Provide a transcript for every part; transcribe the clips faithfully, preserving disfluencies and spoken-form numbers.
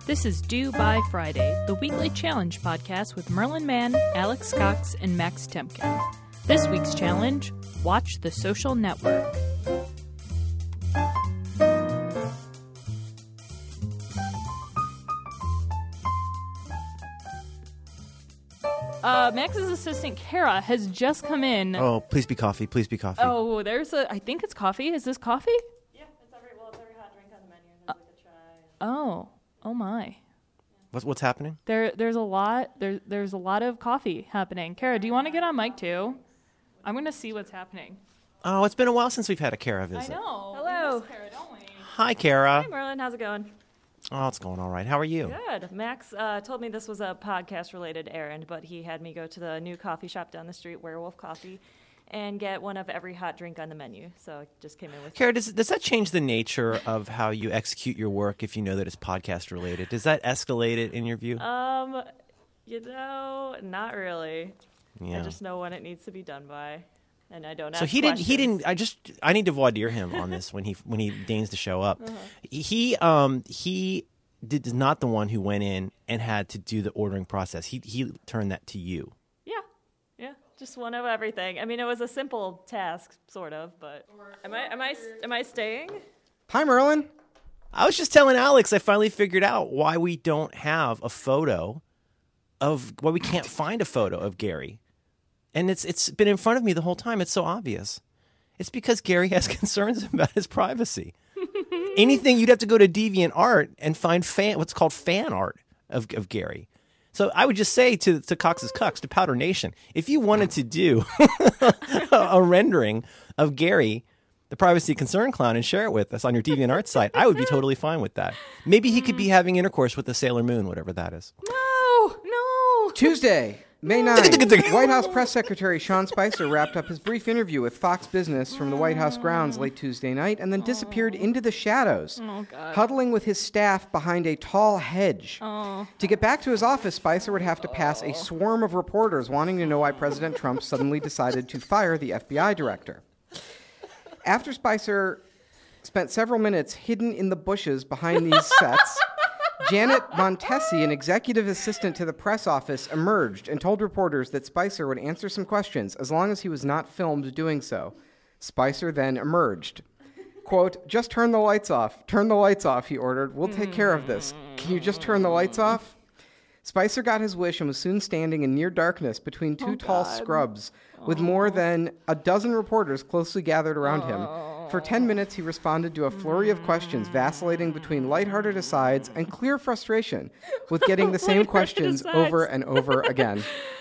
This is Due by Friday, the weekly challenge podcast with Merlin Mann, Alex Cox, and Max Temkin. This week's challenge, watch The Social Network. Uh, Max's assistant, Kara, has just come in. Oh, please be coffee. Please be coffee. Oh, there's a, I think it's coffee. Is this coffee? Yeah, it's every, well, it's every hot drink on the menu. There's like a chai. Oh, oh my. What's what's happening? There, there's a lot. There, there's a lot of coffee happening. Kara, do you want to get on mic too? I'm gonna see what's happening. Oh, it's been a while since we've had a Kara visit. I know. Hello. We miss Kara, don't we? Hi, Kara. Hi, Merlin. How's it going? Oh, it's going all right. How are you? Good. Max uh, told me this was a podcast-related errand, but he had me go to the new coffee shop down the street, Werewolf Coffee, and get one of every hot drink on the menu. So I just came in with... Kara, does, does that change the nature of how you execute your work if you know that it's podcast-related? Does that escalate it in your view? Um, you know, not really. Yeah. I just know when it needs to be done by, and I don't ask So he didn't. He questions. didn't. I just. I need to voir dire him on this when he when he deigns to show up. Uh-huh. He um he did is not the one who went in and had to do the ordering process. He he turned that to you. Yeah, yeah, just one of everything. I mean, it was a simple task, sort of, but am I am I am I staying? Hi, Merlin. I was just telling Alex I finally figured out why we don't have a photo of why we can't find a photo of Gary. And it's it's been in front of me the whole time. It's so obvious. It's because Gary has concerns about his privacy. Anything, you'd have to go to DeviantArt and find fan what's called fan art of of Gary. So I would just say to to Cox's Cucks, to Powder Nation, if you wanted to do a rendering of Gary, the privacy concern clown, and share it with us on your DeviantArt site, I would be totally fine with that. Maybe he could be having intercourse with the Sailor Moon, whatever that is. No, no. Tuesday, May ninth, White House Press Secretary Sean Spicer wrapped up his brief interview with Fox Business from the White House grounds late Tuesday night and then disappeared into the shadows, Oh, God. huddling with his staff behind a tall hedge. Oh. To get back to his office, Spicer would have to pass a swarm of reporters wanting to know why President Trump suddenly decided to fire the F B I director. After Spicer spent several minutes hidden in the bushes behind these sets, Janet Montesi, an executive assistant to the press office, emerged and told reporters that Spicer would answer some questions as long as he was not filmed doing so. Spicer then emerged. Quote, "Just turn the lights off. Turn the lights off," he ordered. "We'll take care of this. Can you just turn the lights off?" Spicer got his wish and was soon standing in near darkness between two Oh, tall God. scrubs, with more than a dozen reporters closely gathered around him. For ten minutes, he responded to a flurry of questions, vacillating between lighthearted asides and clear frustration with getting the same Lighthearted questions asides. over and over again.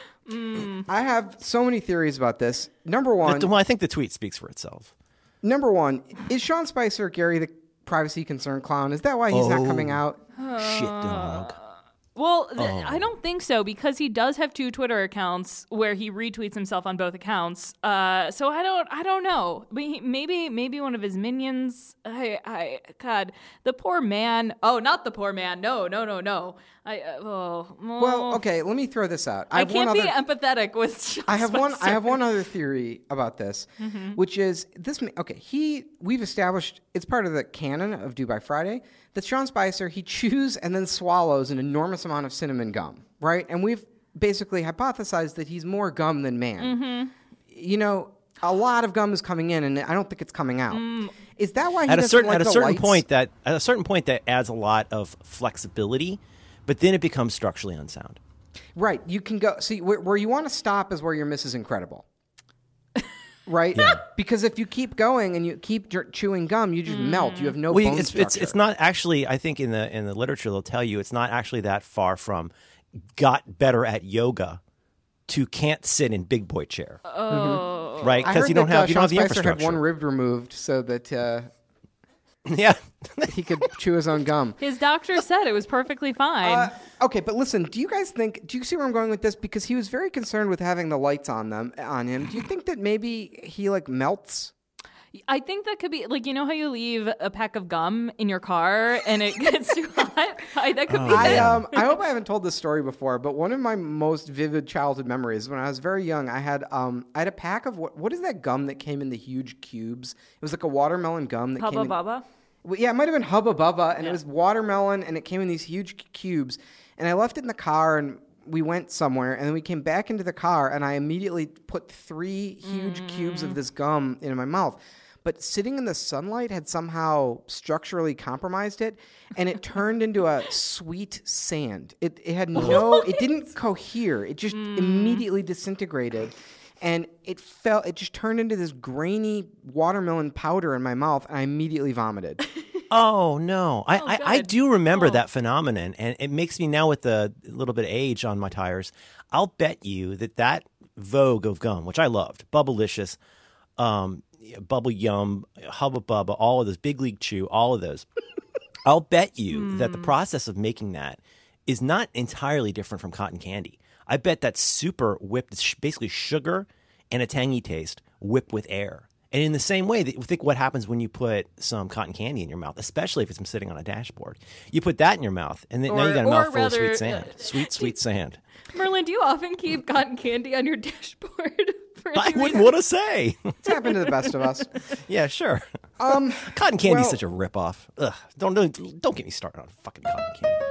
I have so many theories about this. Number one, Well, I think the tweet speaks for itself. number one, is Sean Spicer Gary the privacy concern clown? Is that why he's not Oh. coming out? Shit, dog. Well, th- Oh. I don't think so because he does have two Twitter accounts where he retweets himself on both accounts. Uh, so I don't, I don't know. But he- Maybe, maybe one of his minions. I, I, God, the poor man. Oh, not the poor man. No, no, no, no. I, uh, oh, Well, okay, let me throw this out. I, have can't one be other, empathetic with. Sean I have one. I Spicer. have one other theory about this, which is this. ma- Okay, he. We've established it's part of the canon of Due by Friday that Sean Spicer he chews and then swallows an enormous amount of cinnamon gum, right? And we've basically hypothesized that he's more gum than man. You know, a lot of gum is coming in, and I don't think it's coming out. Is that why he At a doesn't certain like at a the certain lights? point that at a certain point that adds a lot of flexibility, but then it becomes structurally unsound. Right, you can go see where, where you want to stop is where your Missus Incredible. Right? Yeah. Because if you keep going and you keep jer- chewing gum, you just melt. You have no Well, bone it's, it's structure. it's not actually. I think in the in the literature they'll tell you it's not actually that far from got better at yoga to can't sit in big boy chair. Oh. Right? I Because heard you don't that, uh, have you don't Sean have the Spicer infrastructure. had one rib removed so that uh, Yeah. he could chew his own gum. His doctor said it was perfectly fine. Uh, okay, but listen, do you guys think? Do you see where I'm going with this? Because he was very concerned with having the lights on them on him. Do you think that maybe he like melts? I think that could be like, you know how you leave a pack of gum in your car and it gets too hot? I, that could be I it. um I hope I haven't told this story before, but one of my most vivid childhood memories when I was very young, I had um I had a pack of what what is that gum that came in the huge cubes? It was like a watermelon gum that Hubba came in, Bubba. Well, yeah, it might have been Hubba Bubba, and Yeah. it was watermelon, and it came in these huge c- cubes. And I left it in the car, and we went somewhere, and then we came back into the car, and I immediately put three huge mm. cubes of this gum into my mouth. But sitting in the sunlight had somehow structurally compromised it, and it turned into a sweet sand. It, it had no, it didn't cohere. It just mm. immediately disintegrated. And it fell. It just turned into this grainy watermelon powder in my mouth, and I immediately vomited. Oh no! I, Oh, I, I good. do remember Oh. that phenomenon, and it makes me now with a little bit of age on my tires. I'll bet you that that vogue of gum, which I loved, Bubblicious, um, Bubble Yum, Hubba Bubba, all of those, Big League Chew, all of those. I'll bet you mm. that the process of making that is not entirely different from cotton candy. I bet that's super whipped. It's basically sugar and a tangy taste whipped with air. And in the same way, that think what happens when you put some cotton candy in your mouth, especially if it's sitting on a dashboard. You put that in your mouth, and then, Or- now you got a or mouthful rather, of sweet sand. uh, sweet, sweet sand. Merlin, do you often keep cotton candy on your dashboard? For any I wouldn't reason? want to say. It's happened to the best of us. Yeah, sure. Um, Cotton candy's well- such a ripoff. Ugh, don't, don't don't get me started on fucking cotton candy.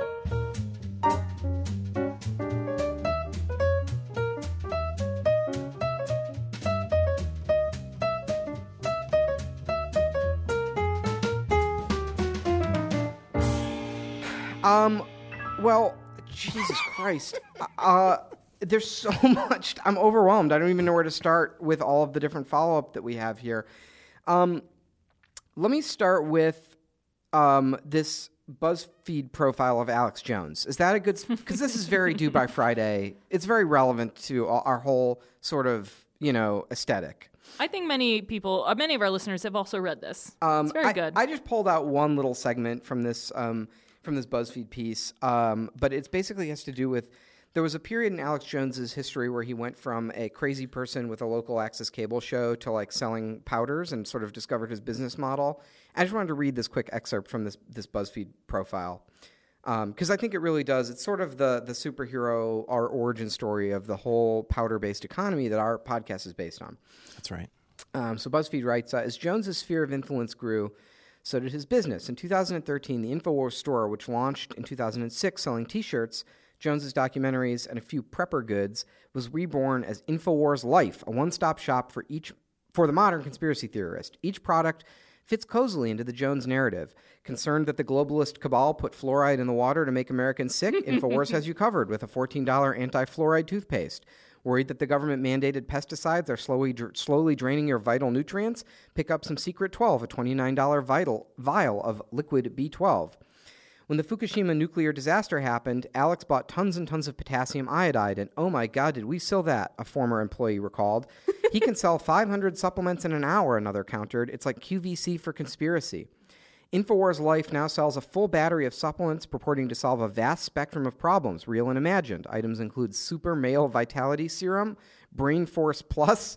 Um, well, Jesus Christ. Uh, there's so much. I'm overwhelmed. I don't even know where to start with all of the different follow-up that we have here. Um, let me start with um, this BuzzFeed profile of Alex Jones. Is that a good... Because this is very due by Friday. It's very relevant to our our whole sort of, you know, aesthetic. I think many people, uh, many of our listeners have also read this. Um, it's very I, good. I just pulled out one little segment from this um, from this BuzzFeed piece, um, but it basically has to do with there was a period in Alex Jones's history where he went from a crazy person with a local access cable show to like selling powders and sort of discovered his business model. I just wanted to read this quick excerpt from this this BuzzFeed profile because um, I think it really does. It's sort of the the superhero, our origin story of the whole powder-based economy that our podcast is based on. That's right. Um, so BuzzFeed writes, uh, as Jones's sphere of influence grew, so did his business. In two thousand thirteen, the InfoWars store, which launched in two thousand six selling T-shirts, Jones's documentaries, and a few prepper goods, was reborn as InfoWars Life, a one-stop shop for each for the modern conspiracy theorist. Each product fits cozily into the Jones narrative. Concerned that the globalist cabal put fluoride in the water to make Americans sick, InfoWars has you covered with a fourteen dollars anti-fluoride toothpaste. Worried that the government-mandated pesticides are slowly dr- slowly draining your vital nutrients? Pick up some Secret twelve, a twenty-nine dollars vital vial of liquid B twelve. When the Fukushima nuclear disaster happened, Alex bought tons and tons of potassium iodide, and oh my God, did we sell that, a former employee recalled. He can sell five hundred supplements in an hour, another countered. It's like Q V C for conspiracy. InfoWars Life now sells a full battery of supplements purporting to solve a vast spectrum of problems, real and imagined. Items include Super Male Vitality Serum, Brain Force Plus,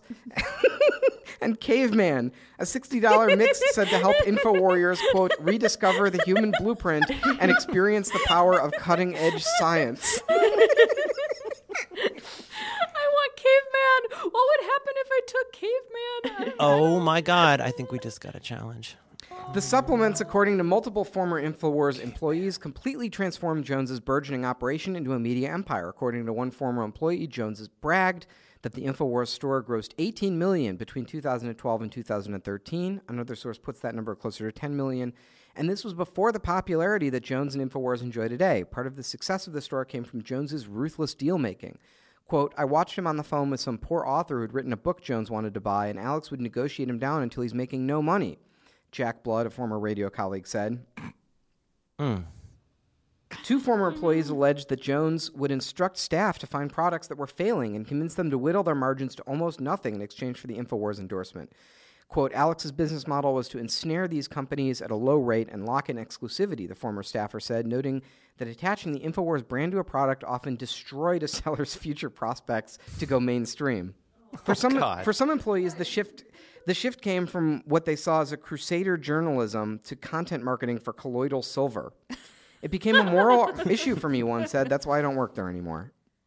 and Caveman, a sixty dollars mix said to help InfoWarriors, quote, rediscover the human blueprint and experience the power of cutting-edge science. I want Caveman. What would happen if I took Caveman? Oh my God! I think we just got a challenge. The supplements, according to multiple former InfoWars employees, completely transformed Jones's burgeoning operation into a media empire. According to one former employee, Jones bragged that the InfoWars store grossed eighteen million dollars between two thousand twelve and two thousand thirteen. Another source puts that number closer to ten million dollars. And this was before the popularity that Jones and InfoWars enjoy today. Part of the success of the store came from Jones's ruthless deal-making. Quote, I watched him on the phone with some poor author who'd written a book Jones wanted to buy, and Alex would negotiate him down until he's making no money. Jack Blood, a former radio colleague, said. Mm. Two former employees alleged that Jones would instruct staff to find products that were failing and convince them to whittle their margins to almost nothing in exchange for the InfoWars endorsement. Quote, Alex's business model was to ensnare these companies at a low rate and lock in exclusivity, the former staffer said, noting that attaching the InfoWars brand to a product often destroyed a seller's future prospects to go mainstream. For Oh, some God. for some employees, the shift the shift came from what they saw as a crusader journalism to content marketing for colloidal silver. It became a moral issue for me, one said. That's why I don't work there anymore.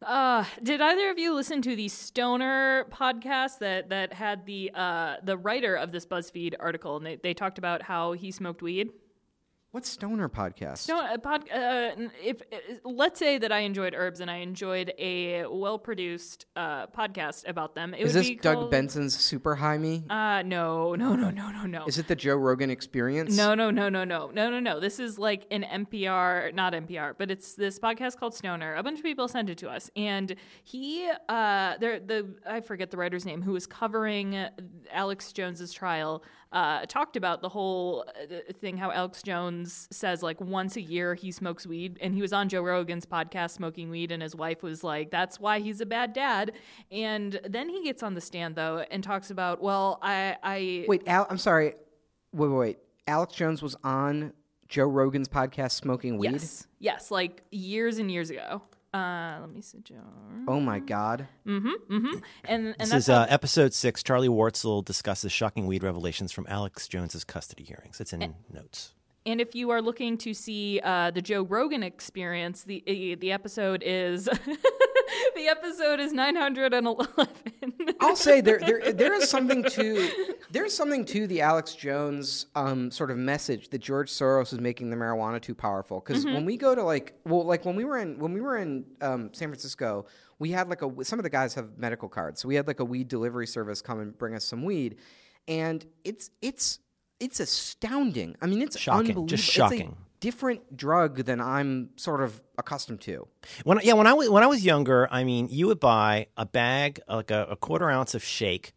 Uh, did either of you listen to the Stoner podcast that, that had the uh, the writer of this BuzzFeed article, and they, they talked about how he smoked weed? What Stoner podcast? Stone, uh, pod, uh, if uh, let's say that I enjoyed herbs and I enjoyed a well-produced uh, podcast about them, it Is would this be Doug called, Benson's Super High Me? Uh, no, no, no, no, no, no. Is it the Joe Rogan Experience? No, no, no, no, no, no, no, no. This is like an N P R, not N P R, but it's this podcast called Stoner. A bunch of people sent it to us, and he, uh, there, the I forget the writer's name, who was covering Alex Jones's trial, uh, talked about the whole thing how Alex Jones says like once a year he smokes weed, and he was on Joe Rogan's podcast smoking weed, and his wife was like, "That's why he's a bad dad." And then he gets on the stand though and talks about, well, I, I Wait, Al- I'm sorry. Wait, wait, wait. Alex Jones was on Joe Rogan's podcast smoking weed? Yes, yes, like years and years ago. Uh, let me see, Joe. Oh my God. And and This that's is uh, how- episode six. Charlie Wartzel discusses shocking weed revelations from Alex Jones's custody hearings. It's in notes. And if you are looking to see uh, the Joe Rogan Experience, the uh, the episode is the episode is nine hundred eleven. I'll say there, there, there is something to there's something to the Alex Jones um, sort of message that George Soros is making the marijuana too powerful. Because Mm-hmm. when we go to like, well, like when we were in when we were in um, San Francisco, we had like a some of the guys have medical cards, so we had like a weed delivery service come and bring us some weed, and it's it's it's astounding. I mean, it's Shocking, unbelievable. just It's shocking. a different drug than I'm sort of accustomed to. When yeah, when I was when I was younger, I mean, you would buy a bag, like a, a quarter ounce of shake,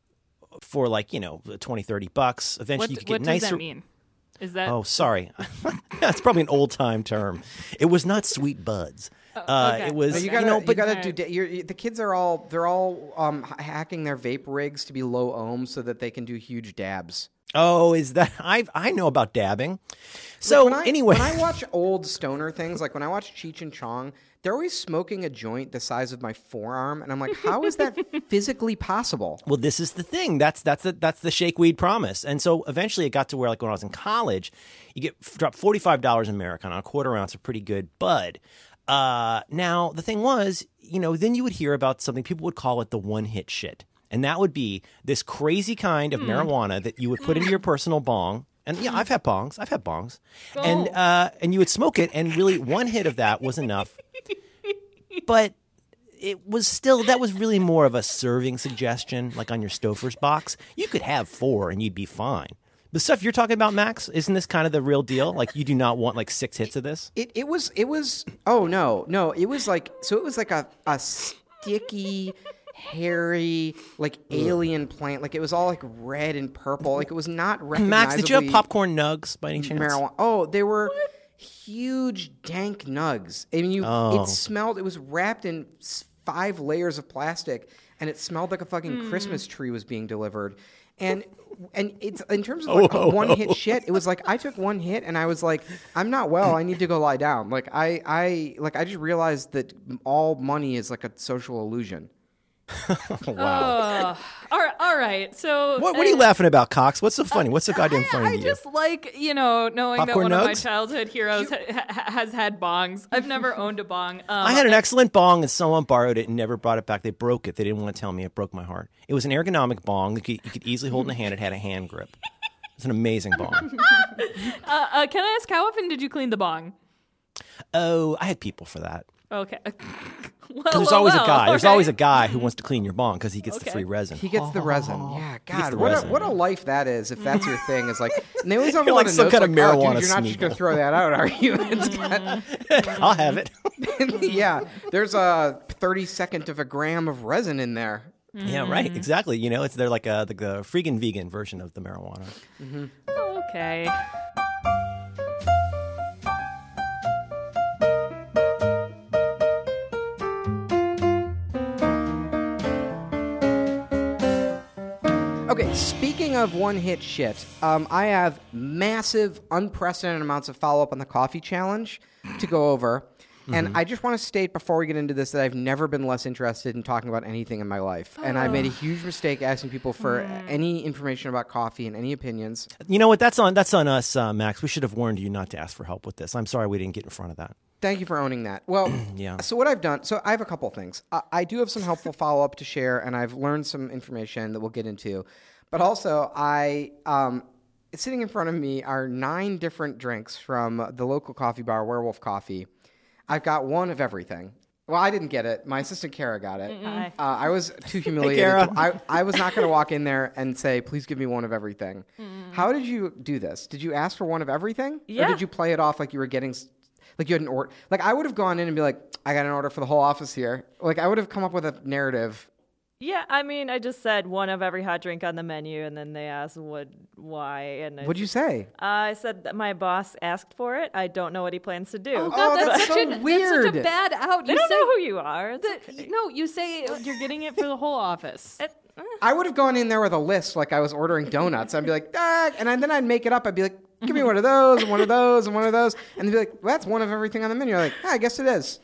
for like you know twenty, thirty bucks. Eventually, What, you could what get does nicer. that mean? Is that Oh, sorry, that's probably an old time term. It was not Sweet Buds. Uh, okay. It was No, you you, gotta, know, you but gotta do. da- You're, the kids are all they're all um, h- hacking their vape rigs to be low ohm so that they can do huge dabs. oh, is that I I know about dabbing. So when I, anyway, when I watch old stoner things, like when I watch Cheech and Chong, they're always smoking a joint the size of my forearm, and I'm like, how is that physically possible? well, this is the thing. That's that's the that's the shake weed promise. And so eventually, it got to where, like when I was in college, you get drop forty five dollars in America on a quarter ounce of pretty good bud. Uh, now the thing was, you know, then you would hear about something people would call it the one hit shit, and that would be this crazy kind of marijuana that you would put into your personal bong. And yeah, I've had bongs. I've had bongs, and uh, and you would smoke it, and really one hit of that was enough. But it was still, that was really more of a serving suggestion, like on your Stouffer's box. You could have four and you'd be fine. The stuff you're talking about, Max, isn't this kind of the real deal? Like you do not want like six hits of this? It it was it was oh no no it was like so it was like a a sticky. Hairy, like alien plant, like it was all like red and purple, like it was not recognizably. Max, did you have popcorn nugs by any chance? marijuana? Oh, they were huge, dank nugs. I mean, you Oh. it smelled. It was wrapped in s- five layers of plastic, and it smelled like a fucking Hmm. Christmas tree was being delivered. And and it's in terms of like Oh, one hit shit. It was like I took one hit and I was like, I'm not well. I need to go lie down. Like I I like I just realized that all money is like a social illusion. Wow. all right? All right. So What, what are you uh, laughing about, Cox? What's so funny? What's so goddamn I, funny I to you? just like, you know, knowing Popcorn that one of my nugs? childhood heroes ha- ha- has had bongs. I've never owned a bong. Um, I had an excellent bong and someone borrowed it and never brought it back. They broke it. They didn't want to tell me. It broke my heart. It was an ergonomic bong that you could easily hold in a hand. It had a hand grip. It's an amazing bong. uh, uh, can I ask, how often did you clean the bong? Oh, I had people for that. Okay. well, There's well, always well, a guy. There's all always a right. guy who wants to clean your bong because he gets the Okay. free resin. He gets the resin. Yeah, God, the what resin. a what a life that is. If that's your thing, is like, and they always have a You're lot like of some notes kind of like, oh, dude, marijuana you're not just gonna smeagol. throw that out, are you? It's got, I'll have it. yeah, there's a thirty second of a gram of resin in there. Yeah, right. Exactly. You know, it's they're like a, the, the freaking vegan version of the marijuana. Okay. Okay, speaking of one-hit shit, um, I have massive, unprecedented amounts of follow-up on the coffee challenge to go over. And I just want to state before we get into this that I've never been less interested in talking about anything in my life. And I made a huge mistake asking people for any information about coffee and any opinions. You know what? That's on that's on us, uh, Max. We should have warned you not to ask for help with this. I'm sorry we didn't get in front of that. Thank you for owning that. Well, Yeah. so what I've done, so I have a couple things. I, I do have some helpful follow-up to share, and I've learned some information that we'll get into. But also, I um, sitting in front of me are nine different drinks from the local coffee bar, Werewolf Coffee. I've got one of everything. Well, I didn't get it. My assistant, Kara, got it. Hi. Uh, I was too humiliated. Kara. to- I, I was not going to walk in there and say, please give me one of everything. How did you do this? Did you ask for one of everything? Yeah. Or did you play it off like you were getting... s- Like you had an order. Like I would have gone in and be like, I got an order for the whole office here. Like I would have come up with a narrative. Yeah, I mean, I just said one of every hot drink on the menu, and then they asked what, why, and I, What'd you say? I said that my boss asked for it. I don't know what he plans to do. Oh, God, Oh, that's, that's such so a, that's weird. such a bad out. They You don't say, know who you are. It's the- okay. No, you say you're getting it for the whole office. It- eh. I would have gone in there with a list like I was ordering donuts. I'd be like, ah, and then I'd make it up. I'd be like, give me one of those and one of those and one of those. And they'd be like, well, that's one of everything on the menu. I'm like, ah, I guess it is.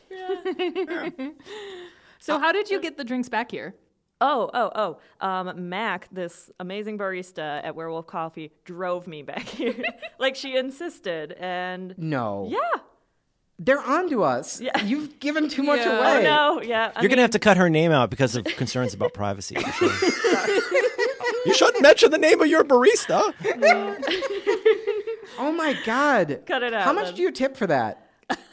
So how did you get the drinks back here? Oh, oh, oh. Um, Mac, this amazing barista at Werewolf Coffee, drove me back here. Like she insisted. And No. yeah. They're onto us. Yeah. You've given too much Yeah. away. Oh, no. Yeah. I You're going mean, to have to cut her name out because of concerns about privacy. For sure. You shouldn't mention the name of your barista. Oh my God. Cut it out, How much then. do you tip for that?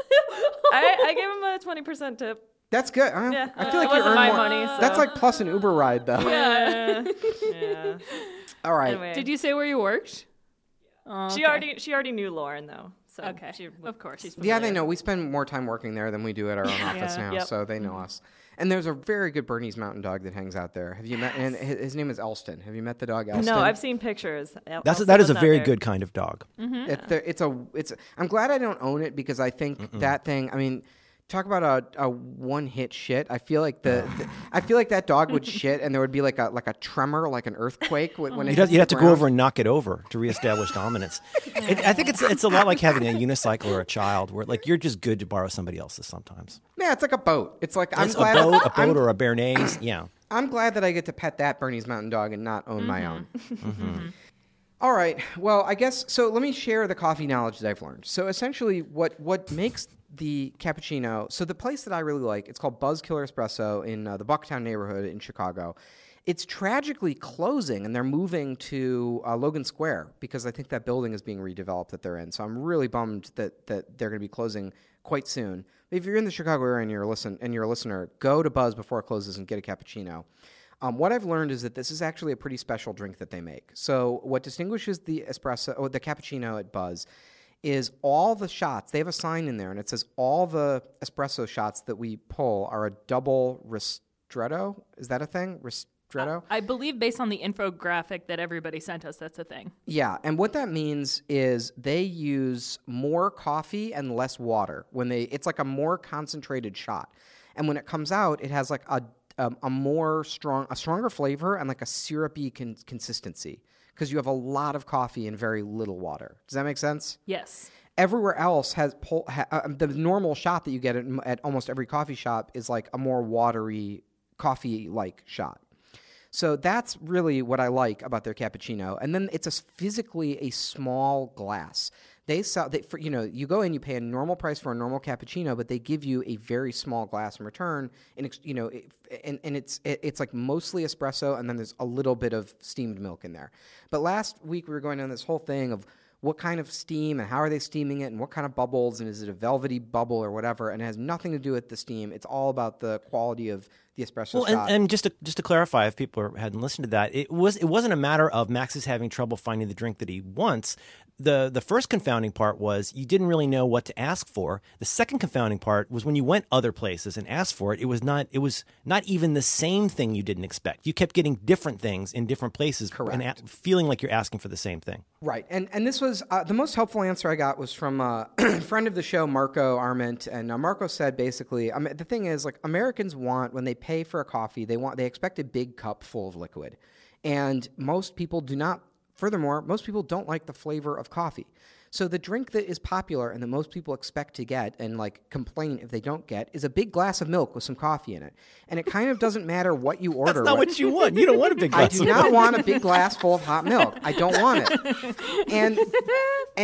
I, I gave him a twenty percent tip. That's good. Uh, Yeah. I feel It like you wasn't earn my more. money, so- That's like plus an Uber ride, though. Yeah. yeah. All right. Anyway. Did you say where you worked? Oh, She okay. already she already knew Lauren though. So Okay. she, Of course. she's Yeah, they familiar. know. We spend more time working there than we do at our own office now, Yep. so they know us. And there's a very good Bernese Mountain Dog that hangs out there. Have you met? And his, his name is Elston. Have you met the dog Elston? No, I've seen pictures. El- That's Elsa that is was a not very there. good kind of dog. It, there- it's a. It's. I'm glad I don't own it because I think that thing. I mean, talk about a, a one hit shit. I feel like the, the. I feel like that dog would shit, and there would be like a like a tremor, like an earthquake when when it You'd have, hits you'd have the to go ground. over and knock it over to reestablish dominance. It, I think it's it's a lot like having a unicycle or a child, where like you're just good to borrow somebody else's sometimes. Yeah, it's like a boat. It's like I'm It's a glad. boat, a I'm, boat, or a Béarnaise. Yeah. I'm glad that I get to pet that Bernese Mountain Dog and not own my own. Mm-hmm. All right. Well, I guess so. Let me share the coffee knowledge that I've learned. So essentially, what what makes the cappuccino? So the place that I really like, it's called Buzzkiller Espresso in uh, the Bucktown neighborhood in Chicago. It's tragically closing, and they're moving to uh, Logan Square because I think that building is being redeveloped that they're in. So I'm really bummed that that they're going to be closing quite soon. If you're in the Chicago area and you're a listen and you're a listener, go to Buzz before it closes and get a cappuccino. Um, what I've learned is that this is actually a pretty special drink that they make. So what distinguishes the espresso or the cappuccino at Buzz is all the shots. They have a sign in there, and it says all the espresso shots that we pull are a double ristretto. Is that a thing? Ristretto? I believe based on the infographic that everybody sent us, that's a thing. Yeah, and what that means is they use more coffee and less water when they. It's like a more concentrated shot, and when it comes out, it has like a um, a more strong, a stronger flavor and like a syrupy con- consistency because you have a lot of coffee and very little water. Does that make sense? Yes. Everywhere else has pol- ha- uh, the normal shot that you get at, at almost every coffee shop is like a more watery coffee-like shot. So that's really what I like about their cappuccino. And then it's a physically a small glass. They sell, they, for, you know, you go in, you pay a normal price for a normal cappuccino, but they give you a very small glass in return. And ex- you know, it, and and it's it, it's like mostly espresso, and then there's a little bit of steamed milk in there. But last week we were going down this whole thing of what kind of steam and how are they steaming it and what kind of bubbles and is it a velvety bubble or whatever, and it has nothing to do with the steam. It's all about the quality of the espresso Well, shot. and, and just to just to clarify, if people are, hadn't listened to that, it was it wasn't a matter of Max is having trouble finding the drink that he wants. The the first confounding part was you didn't really know what to ask for. The second confounding part was when you went other places and asked for it, it was not it was not even the same thing you didn't expect. You kept getting different things in different places, Correct. and a- feeling like you're asking for the same thing. Right, and and this was uh, the most helpful answer I got was from a friend of the show, Marco Arment, and uh, Marco said basically, um, the thing is, like Americans want when they pay for a coffee, they want they expect a big cup full of liquid, and most people do not. Furthermore, most people don't like the flavor of coffee. So the drink that is popular and that most people expect to get and like complain if they don't get is a big glass of milk with some coffee in it. And it kind of doesn't matter what you order. That's not what- what you want. You don't want a big I glass. do of not milk. want a big glass full of hot milk. I don't want it. And and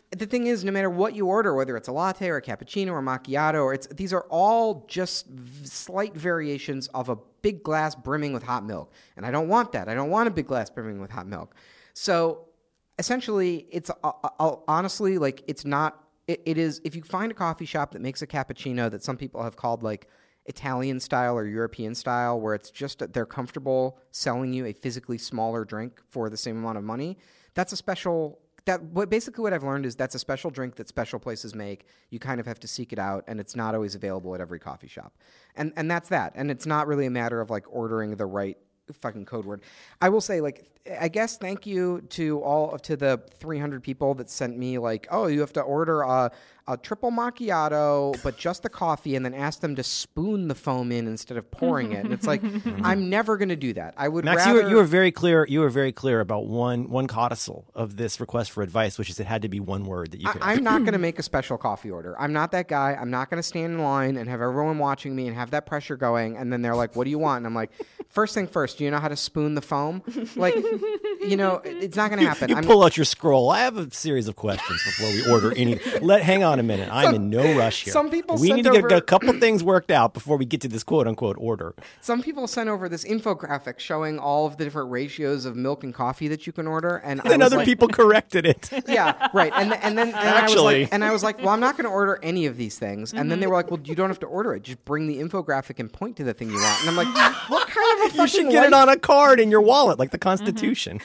the thing is, no matter what you order, whether it's a latte or a cappuccino or macchiato, or it's these are all just v- slight variations of a big glass brimming with hot milk. And I don't want that. I don't want a big glass brimming with hot milk. So essentially, it's uh, uh, honestly like it's not. It, it is if you find a coffee shop that makes a cappuccino that some people have called like Italian style or European style, where it's just they're comfortable selling you a physically smaller drink for the same amount of money. That's a special. That what basically what I've learned is that's a special drink that special places make. You kind of have to seek it out, and it's not always available at every coffee shop. And and that's that. And it's not really a matter of like ordering the right fucking code word. I will say, like, I guess thank you to all of to the three hundred people that sent me like, oh, you have to order a, a triple macchiato, but just the coffee, and then ask them to spoon the foam in instead of pouring it. And it's like, I'm never going to do that. I would Max, rather... you were, you were very clear. You were very clear about one one codicil of this request for advice, which is it had to be one word that you could. I, I'm not going to make a special coffee order. I'm not that guy. I'm not going to stand in line and have everyone watching me and have that pressure going. And then they're like, "What do you want?" And I'm like, first thing first. Do you know how to spoon the foam? Like, you know, it's not going to happen. You I'm, pull out your scroll. I have a series of questions before we order anything. Let hang on a minute. I'm Some- in no rush here. some people we sent need to get over- a couple things worked out before we get to this quote unquote order. Some people sent over this infographic showing all of the different ratios of milk and coffee that you can order, and, I And was other like, people corrected it. yeah, right. And and then and I was Actually. like, and I was like, well, I'm not going to order any of these things. And then they were like, well, you don't have to order it. Just bring the infographic and point to the thing you want. And I'm like, what kind of a fucking You should get it life- on a card in your wallet, like the Constitution.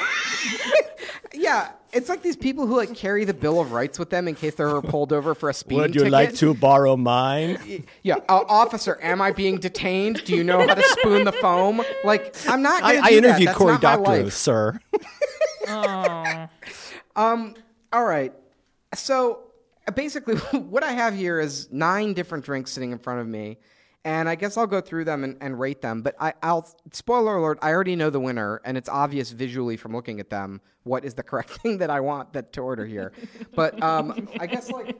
Yeah, it's like these people who like carry the Bill of Rights with them in case they're ever pulled over for a speeding Would you ticket. like to borrow mine? Yeah, uh, officer, am I being detained? Do you know how to spoon the foam? Like, I'm not I, going to I do interviewed that. That's Cory not my Doctorow, life. sir. Oh. Um. All right. So uh, basically, what I have here is nine different drinks sitting in front of me, and I guess I'll go through them and, and rate them. But I, I'll spoiler alert: I already know the winner, and it's obvious visually from looking at them what is the correct thing that I want that to order here. But um, I guess like.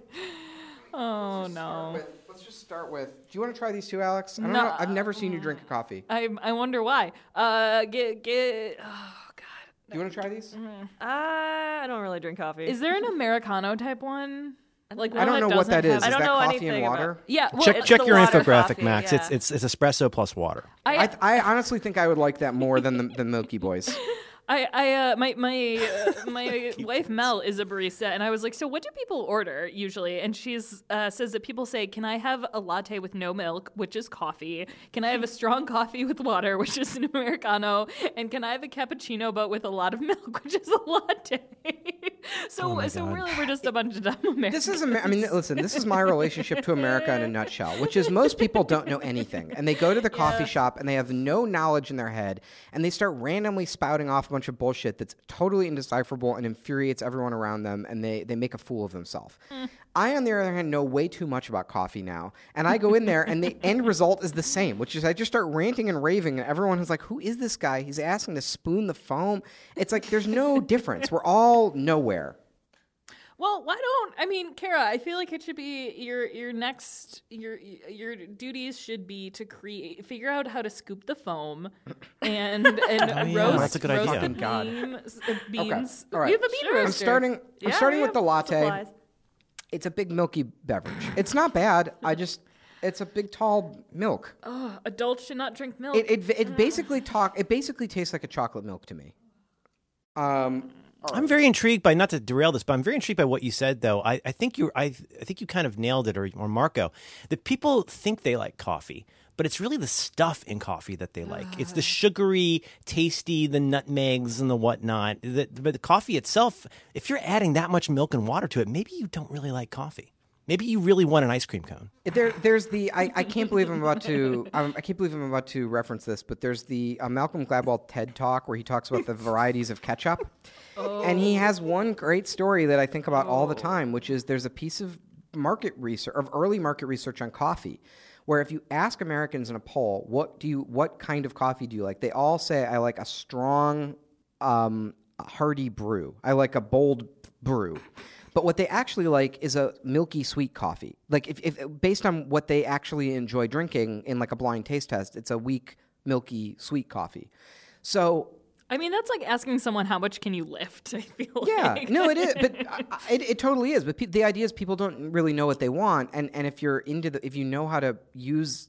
Oh Let's just start no. with- Let's just start with. Do you want to try these two, Alex? I don't No. know. I've never seen you drink a coffee. I I wonder why. Uh, get get. Oh God. Do you want to try these? Uh, I don't really drink coffee. Is there an Americano type one? Like I one don't know that what that doesn't is. have- I Is don't that know coffee anything and water? about- Yeah. Well, check it's check the your water infographic, coffee, Max. yeah. It's it's it's espresso plus water. I, I, I honestly think I would like that more than the, the Milky Boys. I, I, uh, my, my, uh, my wife Mel is a barista, and I was like, so what do people order usually? And she's uh, says that people say, can I have a latte with no milk, which is coffee? Can I have a strong coffee with water, which is an Americano? And can I have a cappuccino but with a lot of milk, which is a latte? so, Oh my so God. really, we're just a bunch of dumb Americans. This is, Amer- I mean, listen, this is my relationship to America in a nutshell, which is most people don't know anything. And they go to the coffee shop and they have no knowledge in their head, and they start randomly spouting off a bunch of bullshit that's totally indecipherable and infuriates everyone around them, and they, they make a fool of themselves. Mm. I, on the other hand, know way too much about coffee now, and I go in there, and the end result is the same, which is I just start ranting and raving, and everyone is like, who is this guy? He's asking to spoon the foam. It's like there's no difference. We're all nowhere. Well, why don't I mean, Kara? I feel like it should be your your next your your duties should be to create figure out how to scoop the foam and and yeah, roast that's a good roast idea. the God. beans, uh, beans. all right. We have a bean Sure. roaster. I'm starting. I'm Yeah, starting we with the have latte. supplies. It's a big milky beverage. It's not bad. I just, it's a big tall milk. Ugh, adults should not drink milk. It it, it basically talk. It basically tastes like a chocolate milk to me. Um, I'm very intrigued by, not to derail this, but I'm very intrigued by what you said, though. I, I think you I, I think you kind of nailed it, or, or Marco, that people think they like coffee, but it's really the stuff in coffee that they like. It's the sugary, tasty, the nutmegs and the whatnot. The, but the coffee itself, if you're adding that much milk and water to it, maybe you don't really like coffee. Maybe you really want an ice cream cone. There, there's the. I, I can't believe I'm about to. Um, I can't believe I'm about to reference this, but there's the uh, Malcolm Gladwell TED Talk where he talks about the varieties of ketchup, and he has one great story that I think about all the time, which is there's a piece of market research, of early market research on coffee, where if you ask Americans in a poll, what do you, what kind of coffee do you like? They all say, I like a strong, um, hearty brew. I like a bold brew. But what they actually like is a milky sweet coffee. Like if, if based on what they actually enjoy drinking in like a blind taste test, it's a weak, milky, sweet coffee. So I mean, that's like asking someone how much can you lift. I feel Yeah, like. no, it is, but I, I- it, it totally is. But pe- the idea is people don't really know what they want, and and if you're into the, if you know how to use,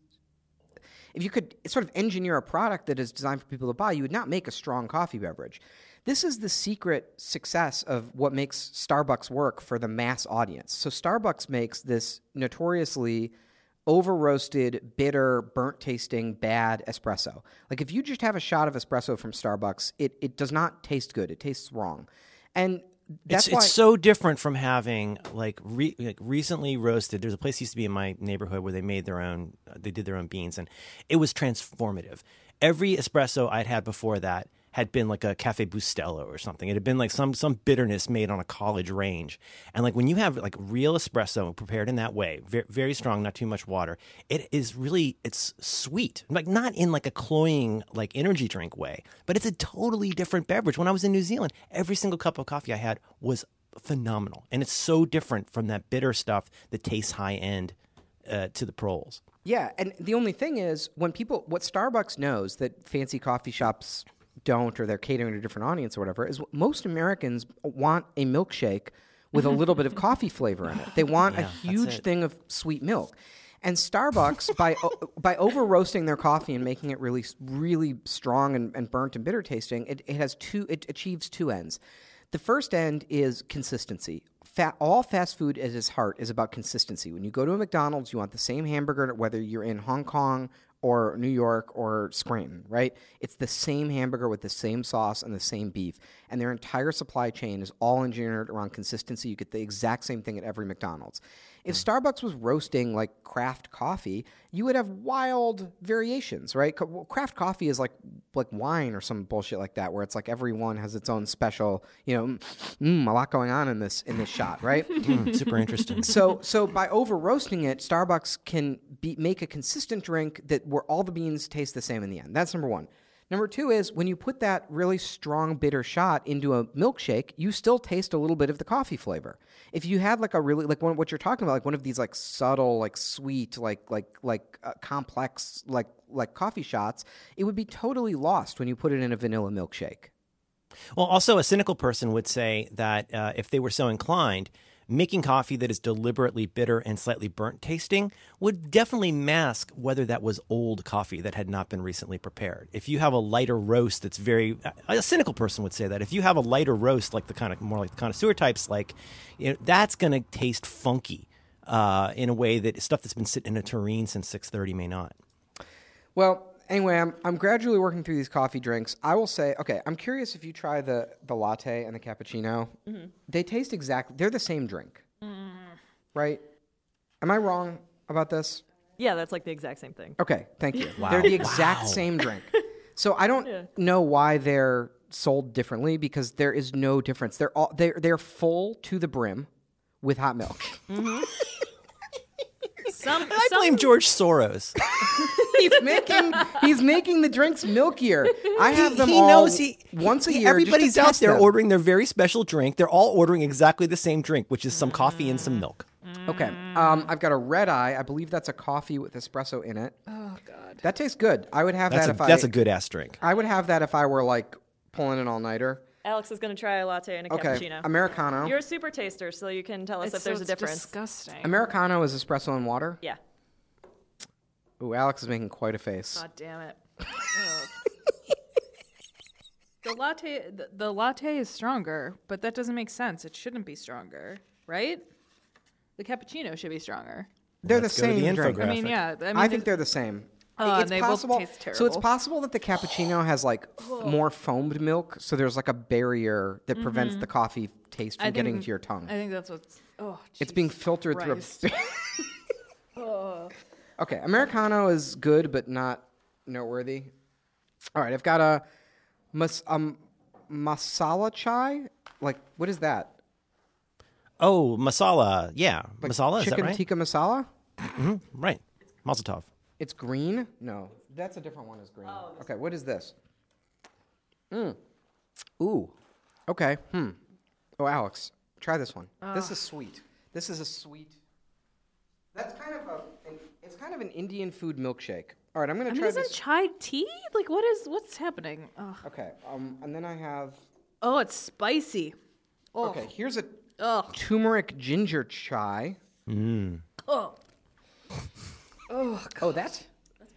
if you could sort of engineer a product that is designed for people to buy, you would not make a strong coffee beverage. This is the secret success of what makes Starbucks work for the mass audience. So Starbucks makes this notoriously over-roasted, bitter, burnt-tasting, bad espresso. Like if you just have a shot of espresso from Starbucks, it, it does not taste good. It tastes wrong. And that's it's, why... it's so different from having like, re, like recently roasted. There's a place used to be in my neighborhood where they made their own, they did their own beans, and it was transformative. Every espresso I'd had before that had been like a Cafe Bustelo or something. It had been like some some bitterness made on a college range. And like when you have like real espresso prepared in that way, very, very strong, not too much water, it is really, it's sweet. Like not in like a cloying like energy drink way, but it's a totally different beverage. When I was in New Zealand, every single cup of coffee I had was phenomenal. And it's so different from that bitter stuff that tastes high end uh, to the proles. Yeah, and the only thing is when people, what Starbucks knows that fancy coffee shops don't, or they're catering to a different audience or whatever, is most Americans want a milkshake with a little bit of coffee flavor in it. They want Yeah, a that's huge it. thing of sweet milk. And Starbucks, by o- by over roasting their coffee and making it really really strong and, and burnt and bitter tasting, it, it has two. It achieves two ends. The first end is consistency. Fa- all fast food at its heart is about consistency. When you go to a McDonald's, you want the same hamburger whether you're in Hong Kong or New York or Scranton, right? It's the same hamburger with the same sauce and the same beef. And their entire supply chain is all engineered around consistency. You get the exact same thing at every McDonald's. If Starbucks was roasting like craft coffee, you would have wild variations, right? Co- well, craft coffee is like like wine or some bullshit like that, where it's like everyone has its own special, you know, mm, a lot going on in this in this shot, right? Mm, super interesting. So, so by over roasting it, Starbucks can be, make a consistent drink that where all the beans taste the same in the end. That's number one. Number two is when you put that really strong bitter shot into a milkshake, you still taste a little bit of the coffee flavor. If you had like a really like one, what you're talking about, like one of these like subtle, like sweet, like like like uh, complex, like like coffee shots, it would be totally lost when you put it in a vanilla milkshake. Well, also a cynical person would say that uh, if they were so inclined, making coffee that is deliberately bitter and slightly burnt tasting would definitely mask whether that was old coffee that had not been recently prepared. If you have a lighter roast that's very, a cynical person would say that. If you have a lighter roast, like the kind of more like the connoisseur types, like, you know, that's going to taste funky uh, in a way that stuff that's been sitting in a tureen since six thirty may not. Well, anyway, I'm I'm gradually working through these coffee drinks. I will say, okay, I'm curious if you try the, the latte and the cappuccino. Mm-hmm. They taste exactly, they're the same drink, mm. right? Am I wrong about this? Yeah, that's like the exact same thing. Okay, thank you. Wow. They're the exact Wow. same drink. So I don't Yeah. know why they're sold differently because there is no difference. They're all they're they're full to the brim with hot milk. Some, I some, blame George Soros. he's making he's making the drinks milkier. I have them he all knows he once a he- year. Everybody's just to out test there them. ordering their very special drink. They're all ordering exactly the same drink, which is some coffee and some milk. Okay, um, I've got a red eye. I believe that's a coffee with espresso in it. Oh God. That tastes good. I would have That's that a if I. that's a good ass drink. I would have that if I were like pulling an all nighter. Alex is going to try a latte and a Okay, cappuccino. Americano. You're a super taster, so you can tell us It's if there's so a difference. disgusting. Americano is espresso and water. Yeah. Ooh, Alex is making quite a face. God damn it. Ugh. The latte, the, the latte is stronger, but that doesn't make sense. It shouldn't be stronger, right? The cappuccino should be stronger. They're Let's the go to same the drink. infographic. I mean, yeah. I, mean, I think the- they're the same. Uh, it's they both possible. taste So it's terrible. possible that the cappuccino has like more foamed milk, so there's like a barrier that prevents the coffee taste from I getting think- to your tongue. I think that's what's. Oh, It's being Jesus filtered Christ. through. A Okay, Americano is good, but not noteworthy. All right, I've got a mas- um, masala chai. Like, what is that? Oh, masala. Yeah, Like masala. Is that chicken right? tikka masala? Right. Mazel tov. It's green? No, that's a different one. Is green? Okay, what is this? Mm. Ooh. Okay. Hmm. Oh, Alex, try this one. This is sweet. This is a sweet. That's kind of a. An, it's kind of an Indian food milkshake. All right, I'm gonna I mean, try isn't this. chai tea? Like, what is what's happening? Ugh. Okay, um, and then I have. Oh, it's spicy. Oh, Okay, here's a oh, turmeric ginger chai. oh. Oh, that's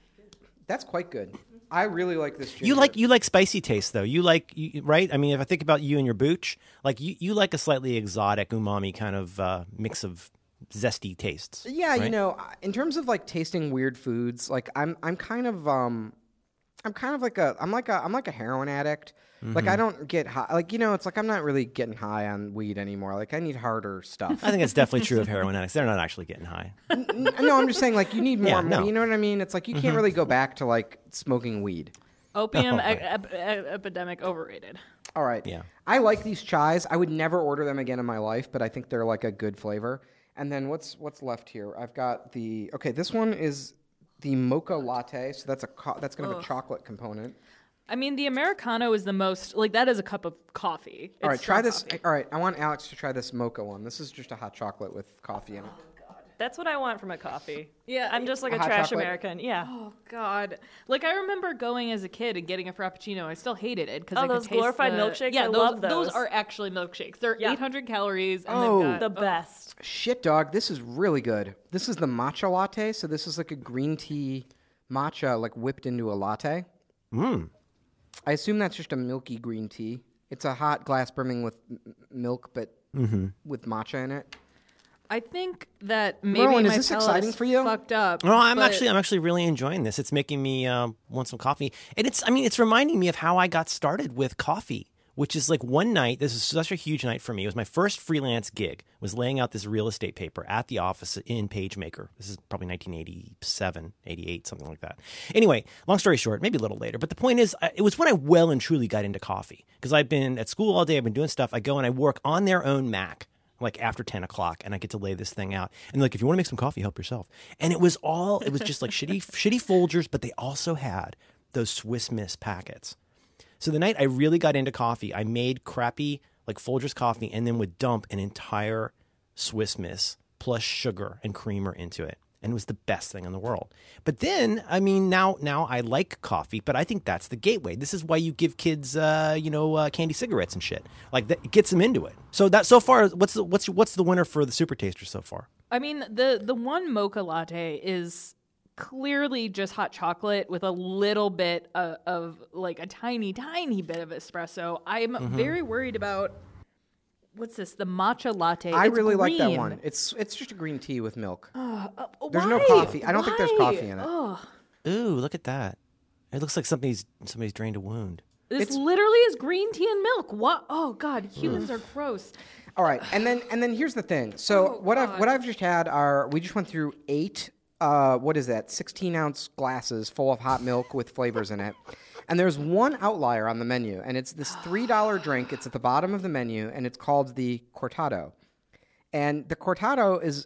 that's quite good. I really like this ginger. You like you like spicy taste though. You like you, right? I mean, if I think about you and your booch, like you, you like a slightly exotic umami kind of uh, mix of zesty tastes. Yeah, you right? know, in terms of like tasting weird foods, like I'm I'm kind of um I'm kind of like a I'm like a I'm like a heroin addict. Like I don't get high. Like you know, it's like I'm not really getting high on weed anymore. Like I need harder stuff. I think it's definitely true of heroin addicts. They're not actually getting high. N- no, I'm just saying like you need more. Yeah, no. You know what I mean? It's like you can't really go back to like smoking weed. Opium Oh, e- right. ep- e- epidemic overrated. All right. Yeah. I like these chais. I would never order them again in my life, but I think they're like a good flavor. And then what's what's left here? I've got the okay. This one is the mocha latte. So that's a co- that's gonna have a chocolate component. I mean, the Americano is the most, like, that is a cup of coffee. All right, It's try strong this. coffee. All right, I want Alex to try this mocha one. This is just a hot chocolate with coffee in it. That's what I want from a coffee. Yeah, I'm just like a a, hot trash chocolate? American. Yeah. Oh, God. Like, I remember going as a kid and getting a Frappuccino. I still hated it because Oh, I could those taste glorified the- milkshakes? Yeah, I those, love those those. are actually milkshakes. They're Yeah. eight hundred calories. And Oh. they've The got, best. Shit, dog, this is really good. This is the matcha latte. So this is like a green tea matcha, like whipped into a latte. Mm. I assume that's just a milky green tea. It's a hot glass brimming with m- milk, but with matcha in it. I think that maybe Merlin, is my this palate exciting is for you? fucked up. No, I'm but- actually I'm actually really enjoying this. It's making me uh, want some coffee, and it's I mean it's reminding me of how I got started with coffee, which is like one night. This is such a huge night for me. It was my first freelance gig. Was laying out this real estate paper at the office in PageMaker. This is probably nineteen eighty-seven, eighty-eight, something like that. Anyway, long story short, maybe a little later. But the point is, I- it was when I well and truly got into coffee because I've been at school all day. I've been doing stuff. I go and I work on their own Mac. Like after ten o'clock, and I get to lay this thing out. And like, if you want to make some coffee, help yourself. And it was all, it was just like shitty, shitty Folgers, but they also had those Swiss Miss packets. So the night I really got into coffee, I made crappy like Folgers coffee, and then would dump an entire Swiss Miss plus sugar and creamer into it. And it was the best thing in the world. But then, I mean, now now I like coffee, but I think that's the gateway. This is why you give kids, uh, you know, uh, candy cigarettes and shit. Like that it gets them into it. So that so far, what's the, what's what's the winner for the Super Taster so far? I mean, the the one mocha latte is clearly just hot chocolate with a little bit of, of like a tiny, tiny bit of espresso. I'm Mm-hmm. very worried about what's this? The matcha latte. I It's really like that green. one. It's it's just a green tea with milk. Uh, There's no why? coffee. I don't think there's Why? coffee in it. Ugh. Ooh, look at that! It looks like somebody's somebody's drained a wound. This It's- literally is green tea and milk. What? Oh God, humans are gross. All right, and then and then here's the thing. So Oh, what I've God. what I've just had are we just went through eight. Uh, what is that? sixteen ounce glasses full of hot milk with flavors in it. And there's one outlier on the menu, and it's this three dollar drink. It's at the bottom of the menu, and it's called the Cortado. And the Cortado is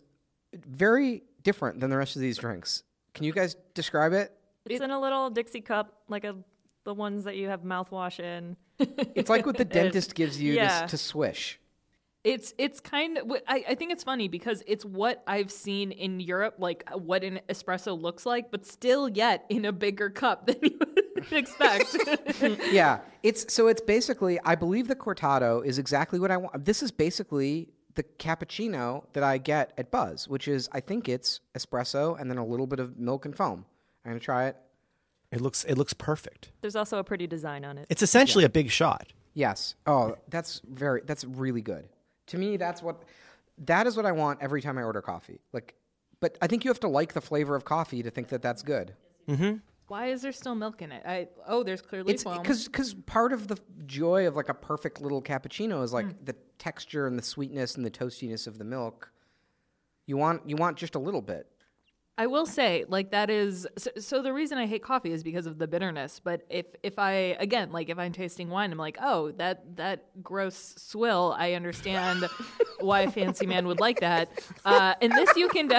very different than the rest of these drinks. Can you guys describe it? It's in a little Dixie cup, like a the ones that you have mouthwash in. It's like what the dentist gives you Yeah. to, to swish. It's it's kind of I, I think it's funny because it's what I've seen in Europe, like what an espresso looks like, but still yet in a bigger cup than you would expect. Yeah, it's so it's basically I believe the Cortado is exactly what I want. This is basically the cappuccino that I get at Buzz, which is I think it's espresso and then a little bit of milk and foam. I'm gonna try it. It looks it looks perfect. There's also a pretty design on it. It's essentially a big shot. Yes. Oh, that's very that's really good. To me, that's what that is what I want every time I order coffee. Like, but I think you have to like the flavor of coffee to think that that's good. Why is there still milk in it? I oh, there's clearly It's foam. because because part of the joy of like a perfect little cappuccino is like Hmm. the texture and the sweetness and the toastiness of the milk. You want you want just a little bit. I will say, like that is so, so. The reason I hate coffee is because of the bitterness. But if if I again, like if I'm tasting wine, I'm like, oh, that that gross swill. I understand why a fancy man would like that. Uh, and this you can,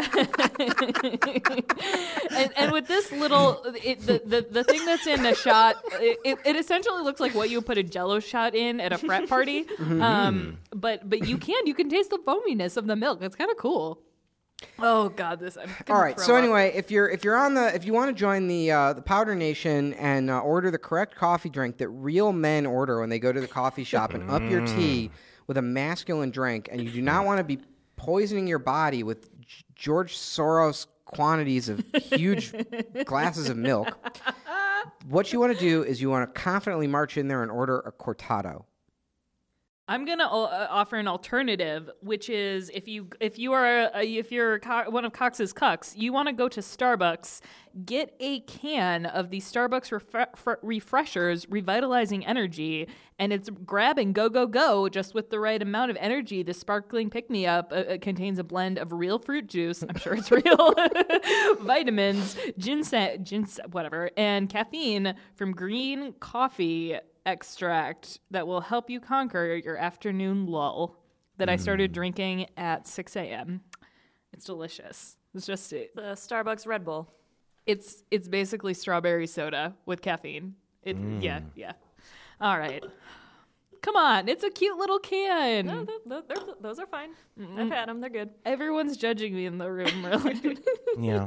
and, and with this little, it, the, the the thing that's in the shot, it, it, it essentially looks like what you put a Jello shot in at a frat party. Um, but but you can you can taste the foaminess of the milk. It's kind of cool. Oh God, this. I'm gonna All right. throw So up. anyway, if you're if you're on the if you want to join the uh, the Powder Nation and uh, order the correct coffee drink that real men order when they go to the coffee shop and up your tea with a masculine drink, and you do not want to be poisoning your body with G- George Soros quantities of huge glasses of milk, what you want to do is you want to confidently march in there and order a cortado. I'm gonna uh, offer an alternative, which is if you if you are a, if you're Co- one of Cox's cucks, you want to go to Starbucks, get a can of the Starbucks refre- fr- refreshers, revitalizing energy, and it's grab and go go go, just with the right amount of energy. The sparkling pick me up uh, contains a blend of real fruit juice. I'm sure it's real. Vitamins, ginseng, ginseng, whatever, and caffeine from green coffee extract that will help you conquer your afternoon lull that I started drinking at six a.m. It's delicious. It's just it, The Starbucks Red Bull. it's it's basically strawberry soda with caffeine. It yeah, yeah. All right. Come on, it's a cute little can. No, th- th- they're- those are fine. I've had them. They're good. Everyone's judging me in the room, really. Yeah.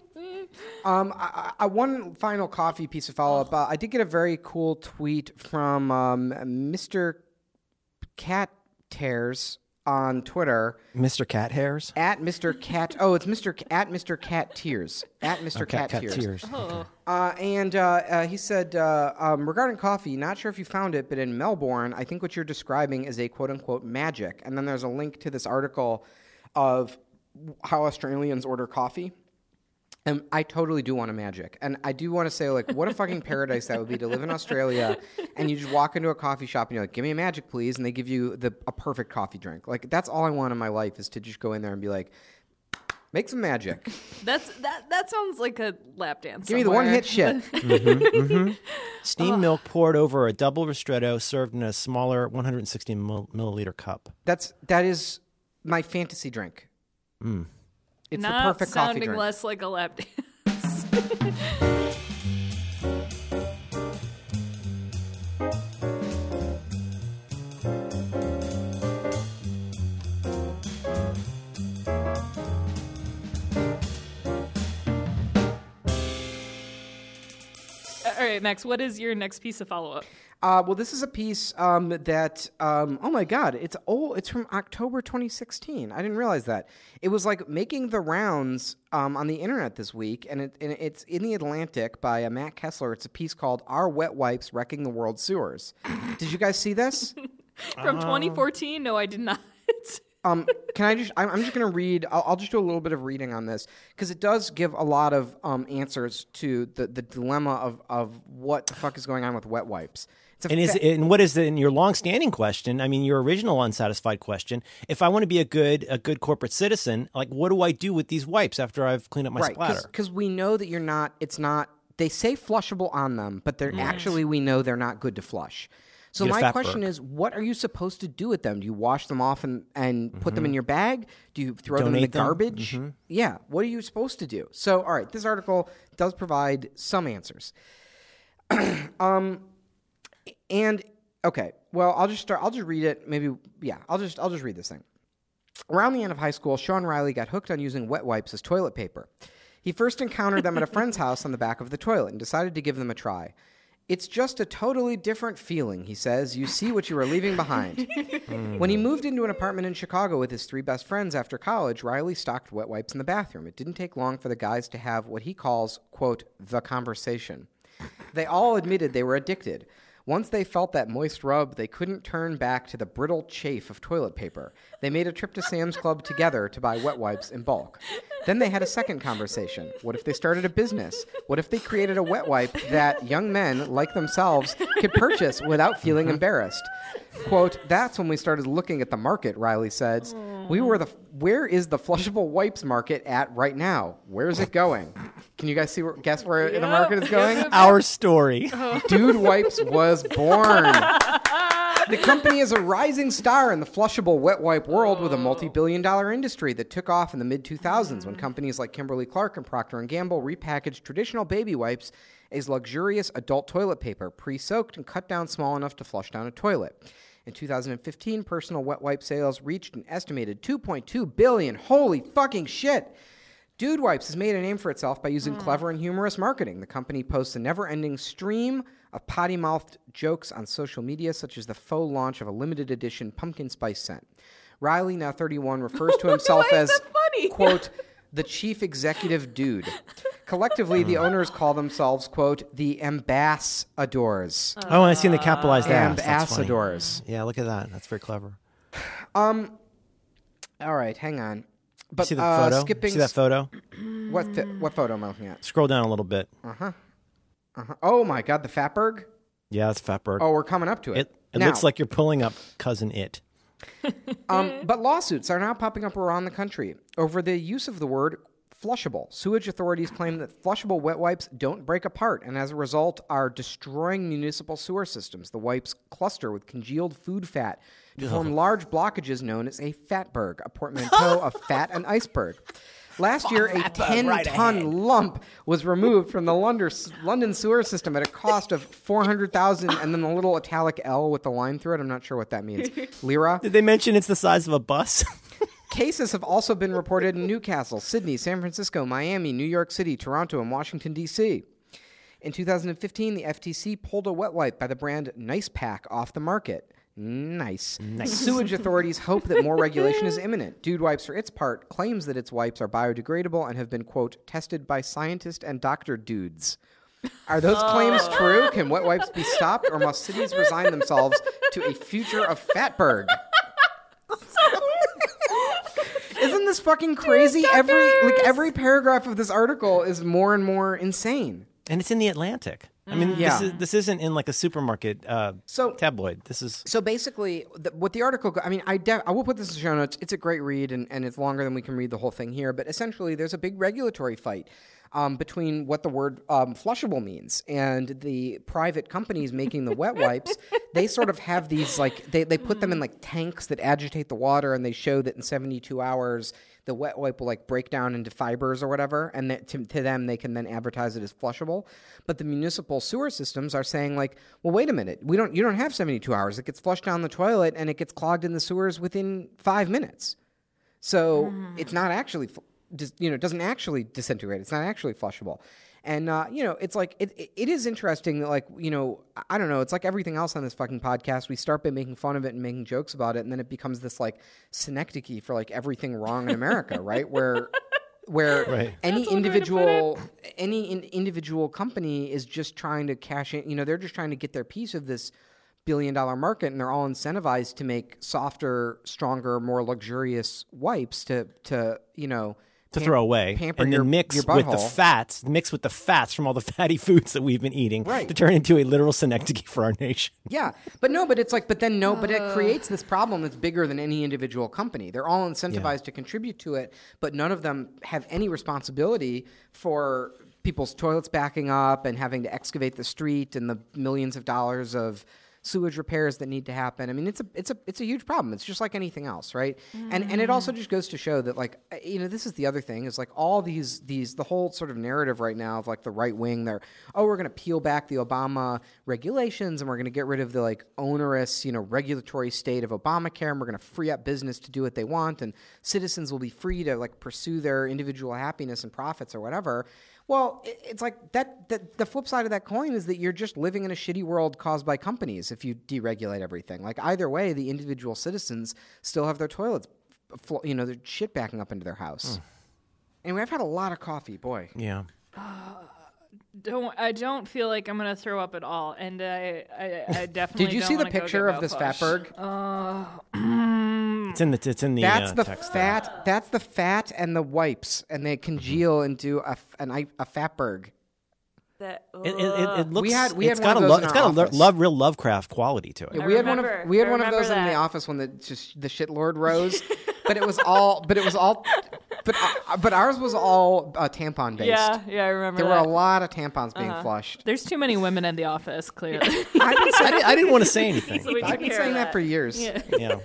Um, I, I, one final coffee piece of follow up. Uh, I did get a very cool tweet from um, Mister Cat Tears on Twitter. Mister Cat Hairs? At Mister Cat. Oh, it's Mister C- at Mister Cat Tears. At Mister Oh, Cat, Cat, Cat Tears. Tears. Oh. Uh, and uh, uh, he said, uh, um, regarding coffee, not sure if you found it, but in Melbourne, I think what you're describing is a quote unquote magic. And then there's a link to this article of how Australians order coffee. And I totally do want a magic. And I do want to say, like, what a fucking paradise that would be to live in Australia and you just walk into a coffee shop and you're like, give me a magic, please. And they give you the a perfect coffee drink. Like, that's all I want in my life is to just go in there and be like, make some magic. That's that that sounds like a lap dance. Give me the one hit shit. Steamed milk poured over a double ristretto served in a smaller one hundred sixty mil- milliliter cup. That's, that is my fantasy drink. Mm. It's Not the perfect coffee sounding drink. less like a lap dance. All right, Max, what is your next piece of follow-up? Uh, well, this is a piece um, that, um, oh my God, it's old. It's from October twenty sixteen. I didn't realize that. It was like making the rounds um, on the internet this week, and, it, and it's in The Atlantic by uh, Matt Kessler. It's a piece called Are Wet Wipes Wrecking the World's Sewers? Did you guys see this? From twenty fourteen? No, I did not. Um, can I just? I'm, I'm just going to read. I'll, I'll just do a little bit of reading on this because it does give a lot of um, answers to the, the dilemma of, of what the fuck is going on with wet wipes. It's a And is fa- and what is the, in your long-standing question? I mean, your original unsatisfied question. If I want to be a good a good corporate citizen, like, what do I do with these wipes after I've cleaned up my right? splatter? Because we know that you're not. It's not. They say flushable on them, but they're actually we know they're not good to flush. So Get a my fat question burk. is, what are you supposed to do with them? Do you wash them off and, and put them in your bag? Do you throw them in the Donate them? garbage? Yeah. What are you supposed to do? So, all right, this article does provide some answers. um, and okay, well, I'll just start. I'll just read it. Maybe, yeah. I'll just I'll just read this thing. Around the end of high school, Sean Riley got hooked on using wet wipes as toilet paper. He first encountered them at a friend's house on the back of the toilet and decided to give them a try. It's just a totally different feeling, he says. You see what you are leaving behind. When he moved into an apartment in Chicago with his three best friends after college, Riley stocked wet wipes in the bathroom. It didn't take long for the guys to have what he calls, quote, the conversation. They all admitted they were addicted. Once they felt that moist rub, they couldn't turn back to the brittle chafe of toilet paper. They made a trip to Sam's Club together to buy wet wipes in bulk. Then they had a second conversation. What if they started a business? What if they created a wet wipe that young men, like themselves, could purchase without feeling embarrassed? Quote, that's when we started looking at the market, Riley said. We were the, where is the flushable wipes market at right now? Where is it going? Can you guys see where, guess where the market is going? Our story. Dude Wipes was born. The company is a rising star in the flushable wet wipe world with a multi-billion dollar industry that took off in the mid two thousands when companies like Kimberly-Clark and Procter and Gamble repackaged traditional baby wipes as luxurious adult toilet paper, pre-soaked and cut down small enough to flush down a toilet. In two thousand fifteen, personal wet wipe sales reached an estimated two point two billion dollars. Holy fucking shit! Dude Wipes has made a name for itself by using mm. clever and humorous marketing. The company posts a never-ending stream of potty-mouthed jokes on social media, such as the faux launch of a limited edition pumpkin spice scent. Riley, now thirty-one, refers to himself as, quote, the chief executive dude. Collectively, the owners call themselves, quote, the ambassadors. Uh, oh, I seen the capitalized ass. Ambassadors. Yeah, look at that. That's very clever. Um, all right, hang on. But you see the uh, photo? Skipping See that photo? What th- what photo am I looking at? Scroll down a little bit. Uh-huh. Uh-huh. Oh, my God, the Fatberg? Yeah, it's Fatberg. Oh, we're coming up to it. It, it now, looks like you're pulling up Cousin It. um, but lawsuits are now popping up around the country over the use of the word flushable. Sewage authorities claim that flushable wet wipes don't break apart and as a result are destroying municipal sewer systems. The wipes cluster with congealed food fat to form large blockages known as a fatberg, a portmanteau of fat and iceberg. Last year, a ten-ton right lump was removed from the London sewer system at a cost of four hundred thousand dollars, and then the little italic L with the line through it. I'm not sure what that means. Lira? Did they mention it's the size of a bus? Cases have also been reported in Newcastle, Sydney, San Francisco, Miami, New York City, Toronto, and Washington, D C In two thousand fifteen, the F T C pulled a wet wipe by the brand Nice Pack off the market. Nice. Nice. Sewage authorities hope that more regulation is imminent. Dude Wipes, for its part, claims that its wipes are biodegradable and have been, quote, tested by scientists and doctor dudes. Are those oh. claims true? Can wet wipes be stopped, or must cities resign themselves to a future of Fatberg? Isn't this fucking crazy? Every like every paragraph of this article is more and more insane. And it's in the Atlantic. I mean, yeah. this, is, this isn't in like a supermarket uh, so, tabloid. This is so basically the, what the article. I mean, I de- I will put this in the show notes. It's a great read, and, and it's longer than we can read the whole thing here. But essentially, there's a big regulatory fight um, between what the word um, flushable means and the private companies making the wet wipes. They sort of have these like they they put them in like tanks that agitate the water, and they show that in seventy-two hours. The wet wipe will like break down into fibers or whatever, and that to, to them they can then advertise it as flushable. But the municipal sewer systems are saying like, well, wait a minute, we don't you don't have seventy-two hours. It gets flushed down the toilet and it gets clogged in the sewers within five minutes. So mm. it's not actually, you know, it doesn't actually disintegrate. It's not actually flushable. And, uh, you know, it's like, it, it, it is interesting that, like, you know, I don't know, it's like everything else on this fucking podcast. We start by making fun of it and making jokes about it, and then it becomes this, like, synecdoche for, like, everything wrong in America, right? Where where right. any That's individual any in, individual company is just trying to cash in, you know, they're just trying to get their piece of this billion-dollar market, and they're all incentivized to make softer, stronger, more luxurious wipes to, to you know... to throw away, and then your, mix your with the fats, mix with the fats from all the fatty foods that we've been eating, right. to turn into a literal synecdoche for our nation. Yeah, but no, but it's like, but then no, but it creates this problem that's bigger than any individual company. They're all incentivized yeah. to contribute to it, but none of them have any responsibility for people's toilets backing up and having to excavate the street and the millions of dollars of sewage repairs that need to happen. I mean, it's a it's a it's a huge problem. It's just like anything else, right? Mm. And and it also just goes to show that, like, you know, this is the other thing is like all these these the whole sort of narrative right now of like the right wing. They're oh, we're going to peel back the Obama regulations and we're going to get rid of the like onerous, you know, regulatory state of Obamacare, and we're going to free up business to do what they want, and citizens will be free to like pursue their individual happiness and profits or whatever. Well, it's like that, that. The flip side of that coin is that you're just living in a shitty world caused by companies if you deregulate everything. Like either way, the individual citizens still have their toilets, you know, their shit backing up into their house. Mm. Anyway, I've had a lot of coffee, boy. Yeah. Uh, don't I don't feel like I'm gonna throw up at all, and I I, I definitely. Did you don't see the picture of this flush. Fatberg? Uh, It's in the it's in the that's uh, the text fat. there. That's the fat and the wipes, and they congeal mm-hmm. into a an, a Fatberg. That, it, it, it, it looks. We had we it's had got one a of those lo- in it's our got a lo- office. love real Lovecraft quality to it. Yeah, I we had remember. one of we had I one of those that. in the office when the just the shit lord rose, but it was all but it was all but uh, but ours was all uh, tampon based. Yeah, yeah, I remember. There that. were a lot of tampons being uh-huh. flushed. There's too many women in the office, clearly. I've been, I, didn't, I didn't want to say anything. So we I've been saying that. that for years. Yeah. Yeah.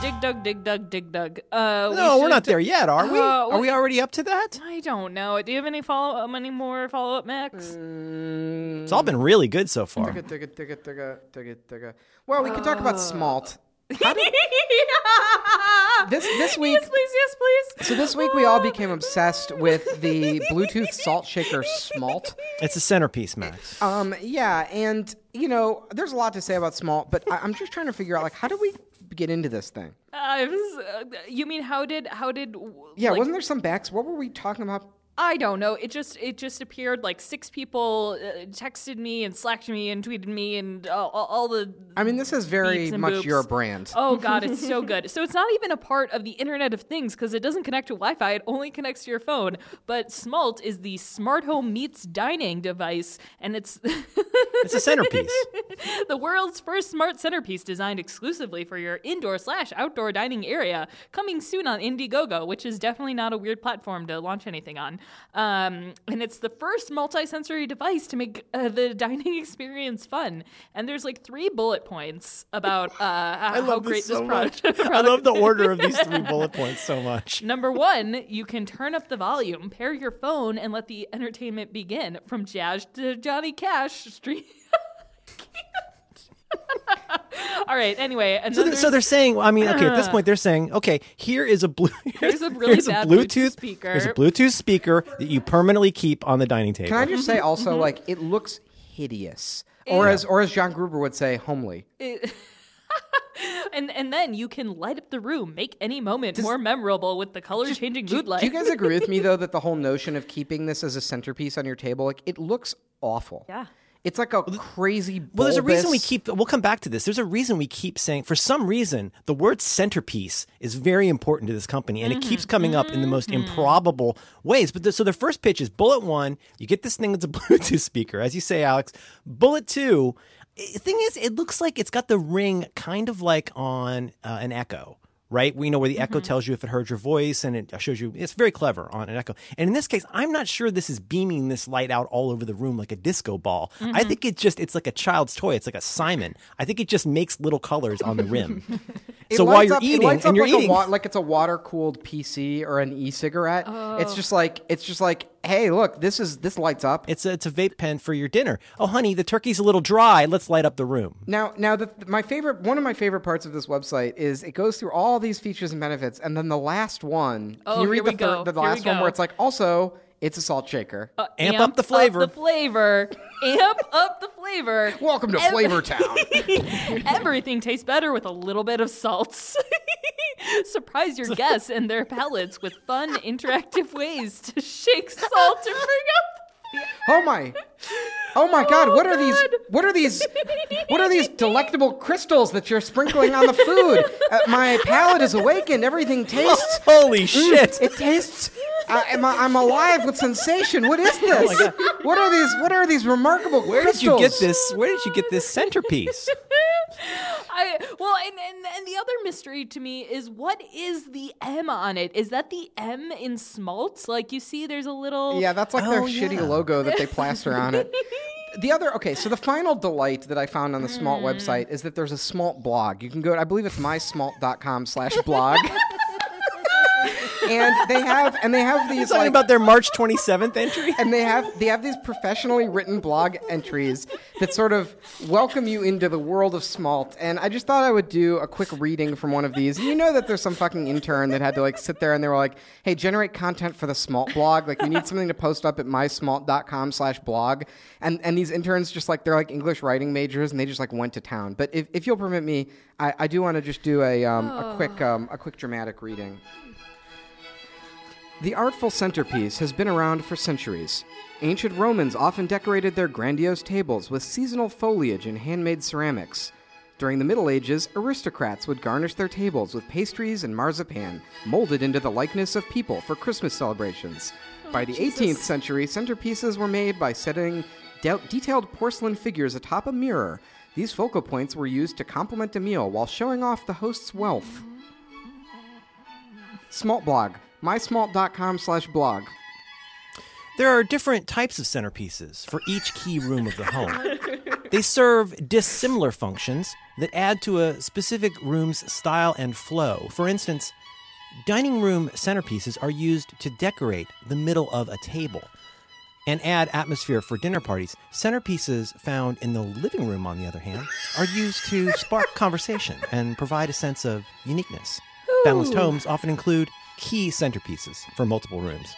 dig dug, dig dug, dig dug. Uh, we No, we're should- not there yet, are we? Uh, Are we already up to that? I don't know. Do you have any follow um, any more follow up, Max? It's all been really good so far. Digga, digga, digga, digga, digga, digga. Well, we can talk about smalt. This this week, Yes, please. Yes, please. so this week we all became obsessed with the Bluetooth salt shaker Smalt. It's a centerpiece, Max. Um, yeah, and you know, there's a lot to say about Smalt, but I, I'm just trying to figure out like how do we get into this thing? Uh, uh, you mean how did how did? Yeah, like, wasn't there some backs? What were we talking about? I don't know. It just it just appeared like six people uh, texted me and slacked me and tweeted me and all, all, all the. I mean, this is very beeps and much boops. your brand. Oh God, it's so good. So it's not even a part of the Internet of Things because it doesn't connect to Wi-Fi. It only connects to your phone. But Smalt is the smart home meets dining device, and it's It's a centerpiece. the world's first smart centerpiece designed exclusively for your indoor slash outdoor dining area. Coming soon on Indiegogo, which is definitely not a weird platform to launch anything on. Um, and it's the first multi-sensory device to make uh, the dining experience fun. And there's like three bullet points about uh, I how love great this so this much. product. I love the order of these three bullet points so much. Number one, you can turn up the volume, pair your phone, and let the entertainment begin. From jazz to Johnny Cash, street. All right. Anyway, and So, then they're, so they're saying, I mean, okay, at this point, they're saying, okay, here is a blue, Here's a really here's bad a Bluetooth Bluetooth speaker. Here's a Bluetooth speaker that you permanently keep on the dining table. Can I just say also, like, it looks hideous, or as or as John Gruber would say, homely. and and then you can light up the room, make any moment more memorable with the color-changing mood light. Do you guys agree with me though that the whole notion of keeping this as a centerpiece on your table, like, it looks awful? Yeah. It's like a crazy. Well, there's a reason we bulbous- keep, we'll come back to this. There's a reason we keep saying, for some reason, the word centerpiece is very important to this company, and Mm-hmm. it keeps coming up in the most improbable ways. But the, so their first pitch is bullet one, you get this thing that's a Bluetooth speaker, as you say, Alex. Bullet two, the thing is, it looks like it's got the ring kind of like on uh, an Echo. Right? We know where the Echo tells you if it heard your voice, and it shows you. It's very clever on an Echo. And in this case, I'm not sure this is beaming this light out all over the room like a disco ball. I think it just, it's like a child's toy. It's like a Simon. I think it just makes little colors on the rim. It so while lights you're up, it eating, lights and up you're like eating. a wa- like it's a water cooled P C or an e-cigarette. It's just like it's just like, hey, look, this is this lights up. It's a, it's a vape pen for your dinner. Oh, honey, the turkey's a little dry. Let's light up the room. Now, now the, my favorite, one of my favorite parts of this website is it goes through all these features and benefits, and then the last one. Oh, can you read here the we go. third, the Here we last one go. where it's like also it's a salt shaker. Uh, Amp up the flavor. the flavor. Amp up the flavor. Welcome to Ev- Flavor Town. Everything tastes better with a little bit of salts. Surprise your guests and their palates with fun, interactive ways to shake salt to bring up. Oh my. Oh my God! Oh, What are these? God. What are these? What are these delectable crystals that you're sprinkling on the food? Uh, my palate is awakened. Everything tastes. Holy shit. It tastes. Uh, am I, I'm alive with sensation. What is this? What are these? What are these remarkable Where crystals? did you get this? Where did you get this centerpiece? I well, and, and and the other mystery to me is what is the M on it? Is that the M in Smalt? Like you see, there's a little. Yeah, that's like their Oh, shitty yeah. logo that they plaster on it. The other, okay, so the final delight that I found on the Smalt Mm. website is that there's a Smalt blog. You can go, I believe it's mysmalt.com slash blog. And they have, and they have these Talking like, about their March twenty-seventh entry? and they have they have these professionally written blog entries that sort of welcome you into the world of Smalt. And I just thought I would do a quick reading from one of these. You know that there's some fucking intern that had to like sit there and they were like, "Hey, generate content for the Smalt blog. Like, we need something to post up at mysmalt.com slash blog." And and these interns just like they're like English writing majors and they just like went to town. But if, if you'll permit me, I, I do want to just do a um, a quick um, a quick dramatic reading. The artful centerpiece has been around for centuries. Ancient Romans often decorated their grandiose tables with seasonal foliage and handmade ceramics. During the Middle Ages, aristocrats would garnish their tables with pastries and marzipan, molded into the likeness of people for Christmas celebrations. By the eighteenth century, centerpieces were made by setting de- detailed porcelain figures atop a mirror. These focal points were used to complement a meal while showing off the host's wealth. Smalt blog. mysmalt.com slash blog. There are different types of centerpieces for each key room of the home. They serve dissimilar functions that add to a specific room's style and flow. For instance, dining room centerpieces are used to decorate the middle of a table and add atmosphere for dinner parties. Centerpieces found in the living room, on the other hand, are used to spark conversation and provide a sense of uniqueness. Ooh. Balanced homes often include key centerpieces for multiple rooms.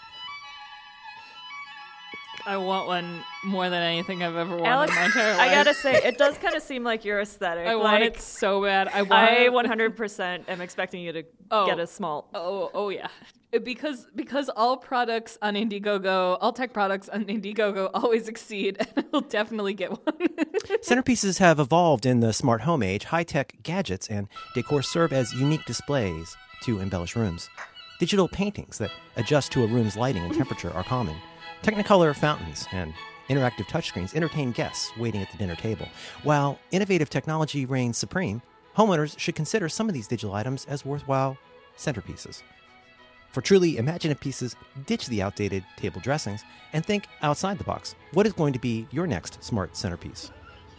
I want one more than anything I've ever wanted Alex, in my entire life. I gotta say, it does kind of seem like your aesthetic. I like, want it so bad. I want I it. one hundred percent am expecting you to Oh. get a small. Oh, oh yeah. Because because all products on Indiegogo, all tech products on Indiegogo always exceed, and I'll definitely get one. Centerpieces have evolved in the smart home age. High-tech gadgets and decor serve as unique displays to embellish rooms. Digital paintings that adjust to a room's lighting and temperature are common. Technicolor fountains and interactive touchscreens entertain guests waiting at the dinner table. While innovative technology reigns supreme, homeowners should consider some of these digital items as worthwhile centerpieces. For truly imaginative pieces, ditch the outdated table dressings and think outside the box. What is going to be your next smart centerpiece?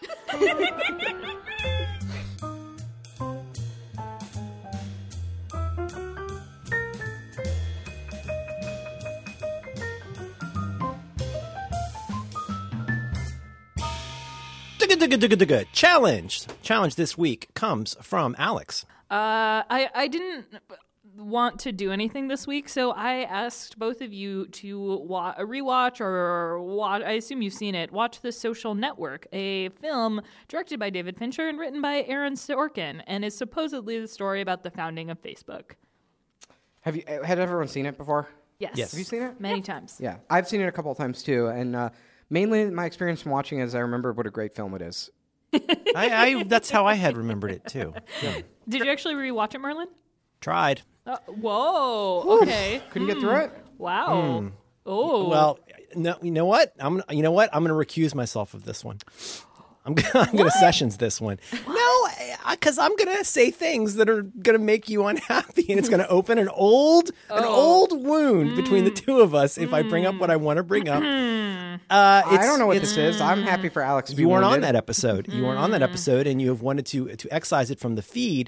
Challenge! Challenge this week comes from Alex. Uh, I, I didn't want to do anything this week, so I asked both of you to wa- rewatch or watch, I assume you've seen it, watch The Social Network, a film directed by David Fincher and written by Aaron Sorkin, and is supposedly the story about the founding of Facebook. Have you had everyone seen it before? Yes. Yes. Have you seen it? Many times. Yeah, I've seen it a couple of times too, and uh, mainly my experience from watching it is I remember what a great film it is. I, I That's how I had remembered it, too. Yeah. Did you actually rewatch it, Merlin? Tried. Uh, whoa. Okay. Couldn't get through it? Wow. Oh. Well, no, you know what? I'm gonna, you know what? I'm going to recuse myself of this one. I'm gonna, I'm going to sessions this one. No, because I'm going to say things that are going to make you unhappy, and it's going to open an old, an old wound between the two of us if I bring up what I want to bring up. Uh, I it's- don't know what it's- this is. I'm happy for Alex to be You weren't on wounded. that episode. You weren't on that episode, and you have wanted to to excise it from the feed.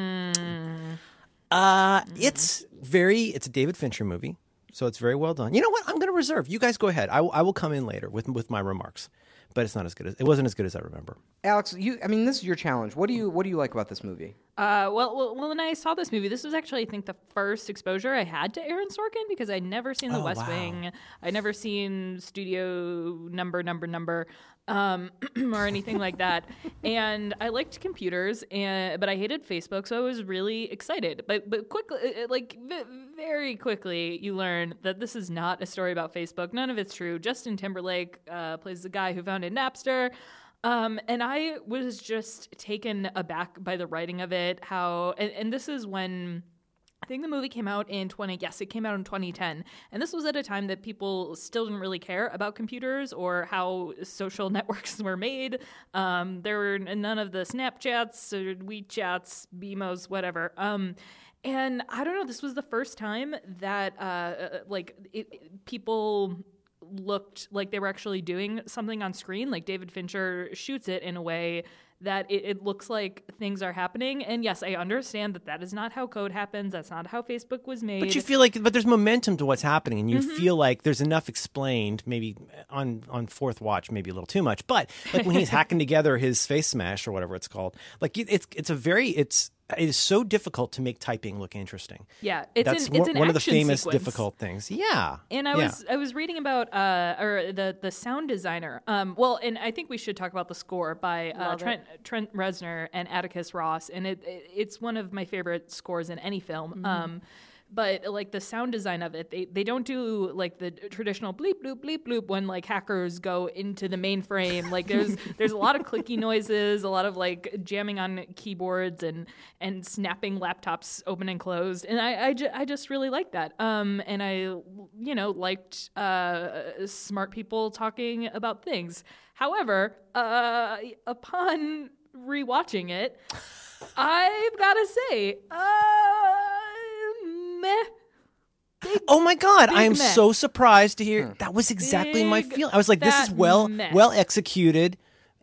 Uh, it's very. It's a David Fincher movie, so it's very well done. You know what? I'm going to reserve. You guys go ahead. I will, I will come in later with with my remarks, but it's not as good as it wasn't as good as I remember. Alex, you. I mean, this is your challenge. What do you What do you like about this movie? Uh, well, well, well, when I saw this movie, this was actually, I think, the first exposure I had to Aaron Sorkin because I'd never seen The Oh, West wow. Wing. I'd never seen Studio Number, Number, Number, um, or anything like that. And I liked computers, and but I hated Facebook, so I was really excited. But but quickly, it- like v- very quickly, you learn that this is not a story about Facebook. None of it's true. Justin Timberlake uh, plays the guy who founded Napster. Um, and I was just taken aback by the writing of it, how, and, and this is when, I think the movie came out in twenty, yes, it came out in twenty ten. And this was at a time that people still didn't really care about computers or how social networks were made. Um, there were none of the Snapchats or WeChats, BMOs, whatever. Um, and I don't know, this was the first time that, uh, like, it, it, people looked like they were actually doing something on screen. Like David Fincher shoots it in a way that it, it looks like things are happening. And yes, I understand that that is not how code happens. That's not how Facebook was made. But you feel like, but there's momentum to what's happening, and you Mm-hmm. feel like there's enough explained. Maybe on on fourth watch, maybe a little too much. But like when he's hacking together his face smash or whatever it's called, like it- it's it's a very it's it is so difficult to make typing look interesting. yeah, it's That's an, it's one, an one of the action famous sequence. difficult things. Yeah, And I yeah. was I was reading about uh or the the sound designer. Um well, and I think we should talk about the score by uh, Love Trent Trent Reznor and Atticus Ross, and it, it it's one of my favorite scores in any film. Mm-hmm. Um but like the sound design of it, they they don't do like the traditional bleep bloop bleep bloop when like hackers go into the mainframe. Like there's there's a lot of clicky noises, a lot of like jamming on keyboards and and snapping laptops open and closed. And I I, ju- I just really like that. Um and I you know liked uh smart people talking about things. However, uh upon rewatching it, I've got to say, uh meh. Oh my God! I am meh. so surprised to hear that was exactly my Big feeling. I was like, "This is fat well, meh. well executed,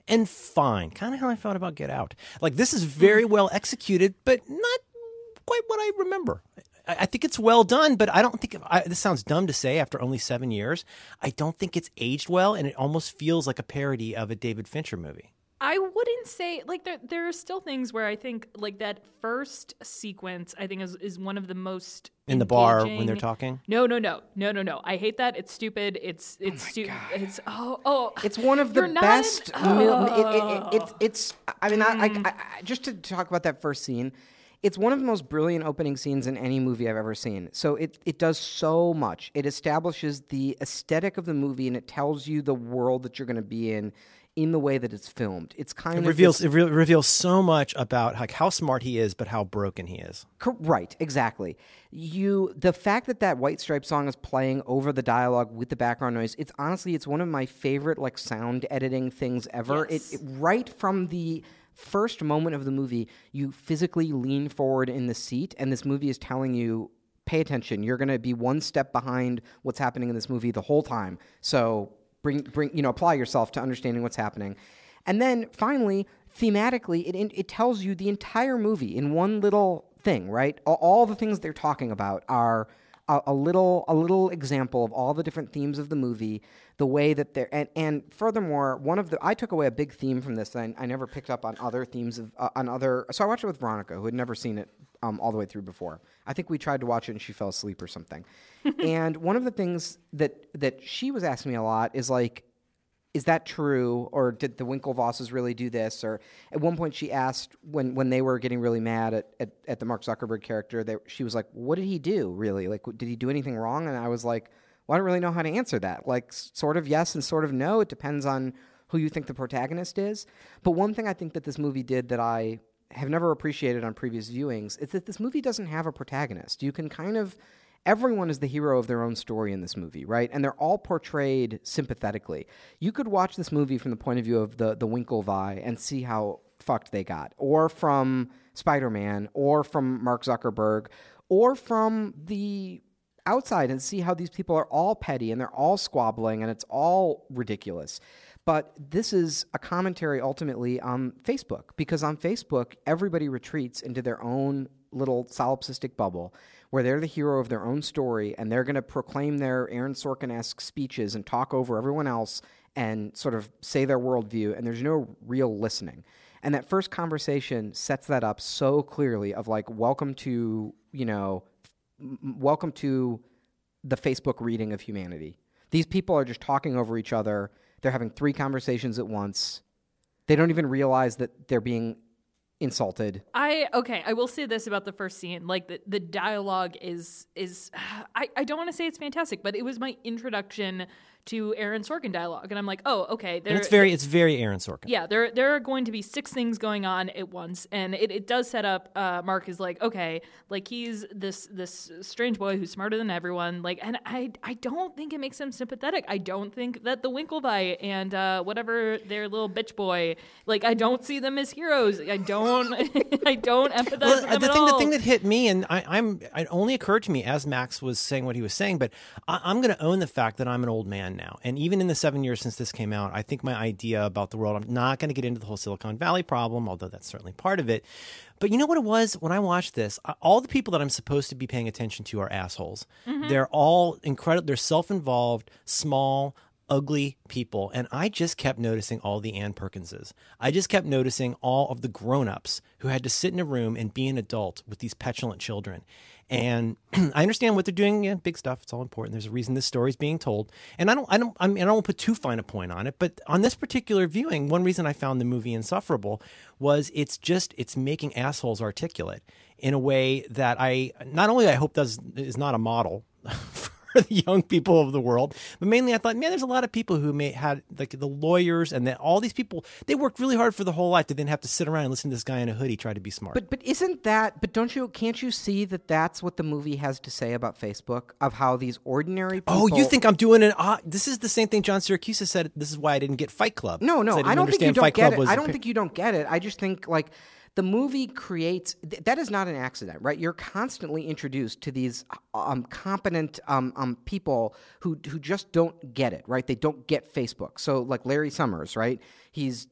and fine. Kind of how I felt about Get Out. Like, this is very well executed, but not quite what I remember. I, I think it's well done, but I don't think, I, this sounds dumb to say after only seven years, I don't think it's aged well, and it almost feels like a parody of a David Fincher movie. I wouldn't say, like, there there are still things where I think, like, that first sequence, I think, is, is one of the most In the bar engaging. when they're talking? No, no, no. No, no, no. I hate that. It's stupid. It's, it's Oh my stupid. God. It's, oh, oh. It's one of the You're not- best. mil- it, it, it, it, Oh. it's. I mean, I, I, I, just to talk about that first scene, it's one of the most brilliant opening scenes in any movie I've ever seen. So it it does so much. It establishes the aesthetic of the movie, and it tells you the world that you're going to be in. In the way that it's filmed, it's kind It of reveals this- it re- reveals so much about like how smart he is, but how broken he is. Cor- Right, exactly. You, the fact that that White Stripes song is playing over the dialogue with the background noise, it's honestly, it's one of my favorite like sound editing things ever. Yes. It, it right from the first moment of the movie, you physically lean forward in the seat, and this movie is telling you, pay attention. You're going to be one step behind what's happening in this movie the whole time. So bring, bring, you know, apply yourself to understanding what's happening. And then finally, thematically, it it tells you the entire movie in one little thing, right? All, all the things they're talking about are a, a little a little example of all the different themes of the movie, the way that they're and, and furthermore, one of the I took away a big theme from this that I, I never picked up on other themes of uh, on other. So I watched it with Veronica, who had never seen it um, all the way through before. I think we tried to watch it and she fell asleep or something. And one of the things that that she was asking me a lot is like, is that true? Or did the Winklevosses really do this? Or at one point she asked when, when they were getting really mad at, at, at the Mark Zuckerberg character, they, she was like, what did he do really? Like, did he do anything wrong? And I was like, well, I don't really know how to answer that. Like s- sort of yes and sort of no. It depends on who you think the protagonist is. But one thing I think that this movie did that I have never appreciated on previous viewings is that this movie doesn't have a protagonist. You can kind of... Everyone is the hero of their own story in this movie, right? And they're all portrayed sympathetically. You could watch this movie from the point of view of the, the Winklevi and see how fucked they got. Or from Spider-Man, or from Mark Zuckerberg, or from the outside and see how these people are all petty and they're all squabbling and it's all ridiculous. But this is a commentary ultimately on Facebook, because on Facebook, everybody retreats into their own little solipsistic bubble where they're the hero of their own story and they're going to proclaim their Aaron Sorkin-esque speeches and talk over everyone else and sort of say their worldview, and there's no real listening. And that first conversation sets that up so clearly of like, welcome to, you know, m- welcome to the Facebook reading of humanity. These people are just talking over each other. They're having three conversations at once. They don't even realize that they're being insulted. I okay, I will say this about the first scene. Like the, the dialogue is is I, I don't want to say it's fantastic, but it was my introduction to Aaron Sorkin dialogue. And I'm like, oh, okay. And it's very it's very Aaron Sorkin. Yeah, there there are going to be six things going on at once, and it, it does set up. Uh, Mark is like, okay, like he's this this strange boy who's smarter than everyone. Like, and I I don't think it makes him sympathetic. I don't think that the Winklevi and uh, whatever their little bitch boy, like I don't see them as heroes. I don't I don't empathize Well, with them the at thing, all. the thing that hit me, and I, I'm, it only occurred to me as Max was saying what he was saying, but I, I'm going to own the fact that I'm an old man now, and even in the seven years since this came out, I think my idea about the world. I'm not going to get into the whole Silicon Valley problem, although that's certainly part of it. But you know what it was when I watched this? All the people that I'm supposed to be paying attention to are assholes. Mm-hmm. They're all incredible. They're self-involved, small, ugly people, and I just kept noticing all the Ann Perkinses. I just kept noticing all of the grown-ups who had to sit in a room and be an adult with these petulant children. And I understand what they're doing. Yeah, big stuff. It's all important. There's a reason this story is being told. And I don't, I don't, I mean, I don't put too fine a point on it. But on this particular viewing, one reason I found the movie insufferable was it's just it's making assholes articulate in a way that I not only I hope does is not a model for the young people of the world, but mainly I thought, man, there's a lot of people who may had like the lawyers and then all these people, they worked really hard for the whole life to then have to sit around and listen to this guy in a hoodie try to be smart. But but isn't that? But don't you? Can't you see that that's what the movie has to say about Facebook? Of how these ordinary people. Oh, you think I'm doing an? Uh, this is the same thing John Syracuse said. This is why I didn't get Fight Club. No, no, I, I don't think you don't Fight get Club it. I don't a, think you don't get it. I just think like the movie creates th- that is not an accident, right? You're constantly introduced to these um, competent um, um, people who who just don't get it, right? They don't get Facebook. So like Larry Summers, right? He's the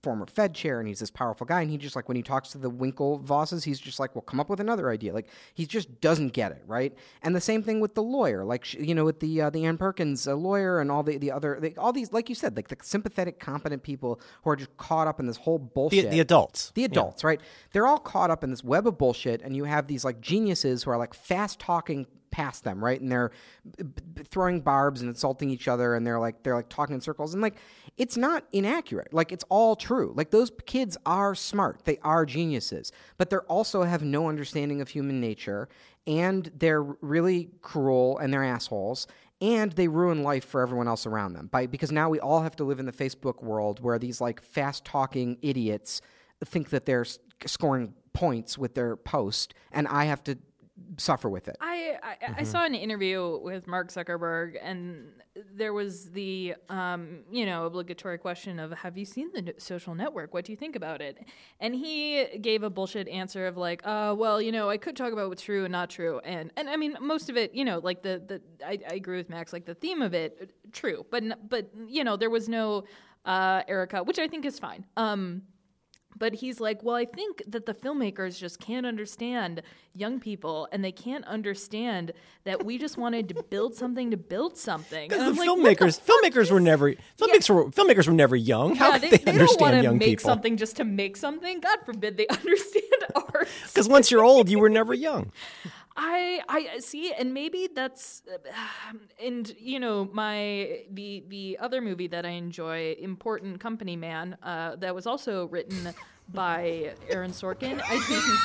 former Fed chair and he's this powerful guy. And he just like, when he talks to the Winklevosses, he's just like, well, come up with another idea. Like he just doesn't get it. Right. And the same thing with the lawyer, like, you know, with the, uh, the Ann Perkins uh, lawyer and all the, the other, the, all these, like you said, like the sympathetic, competent people who are just caught up in this whole bullshit. The, the adults. The adults, yeah. Right? They're all caught up in this web of bullshit. And you have these like geniuses who are like fast talking past them, right? And they're b- b- throwing barbs and insulting each other, and they're like they're like talking in circles, and like it's not inaccurate. Like it's all true. Like those kids are smart, they are geniuses, but they also have no understanding of human nature, and they're really cruel and they're assholes, and they ruin life for everyone else around them. By because now we all have to live in the Facebook world where these like fast talking idiots think that they're s- scoring points with their post, and I have to suffer with it. I I, mm-hmm. I saw an interview with Mark Zuckerberg, and there was the um, you know obligatory question of, have you seen the Social Network? What do you think about it? And he gave a bullshit answer of like, uh, well, you know, I could talk about what's true and not true, and and I mean most of it, you know, like the the I, I agree with Max, like the theme of it, true, but but you know there was no uh, Erica, which I think is fine. Um, But he's like, well, I think that the filmmakers just can't understand young people, and they can't understand that we just wanted to build something to build something. Because the like, filmmakers, filmmakers is... were never filmmakers yeah. were filmmakers were never young. How yeah, could they, they, they understand don't want young to make people? something just to make something. God forbid they understand art. Because once you're old, you were never young. I I see, and maybe that's, uh, and you know, my the the other movie that I enjoy, Important Company Man, uh, that was also written by Aaron Sorkin. I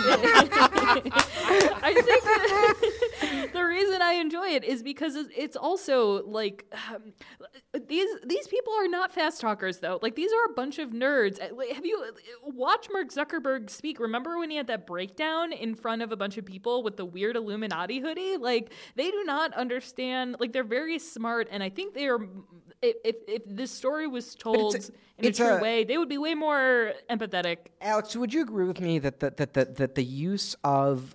think I think the reason I enjoy it is because it's also like um, these these people are not fast talkers though. Like these are a bunch of nerds. Have you watched Mark Zuckerberg speak? Remember when he had that breakdown in front of a bunch of people with the weird Illuminati hoodie? Like they do not understand. Like they're very smart, and I think they are. If if, if this story was told a, in a true a, way, they would be way more empathetic. Alex, would you agree with me that that that that, that the use of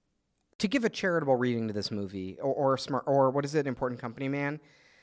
to give a charitable reading to this movie, or, or smart, or what is it, Important Company Man?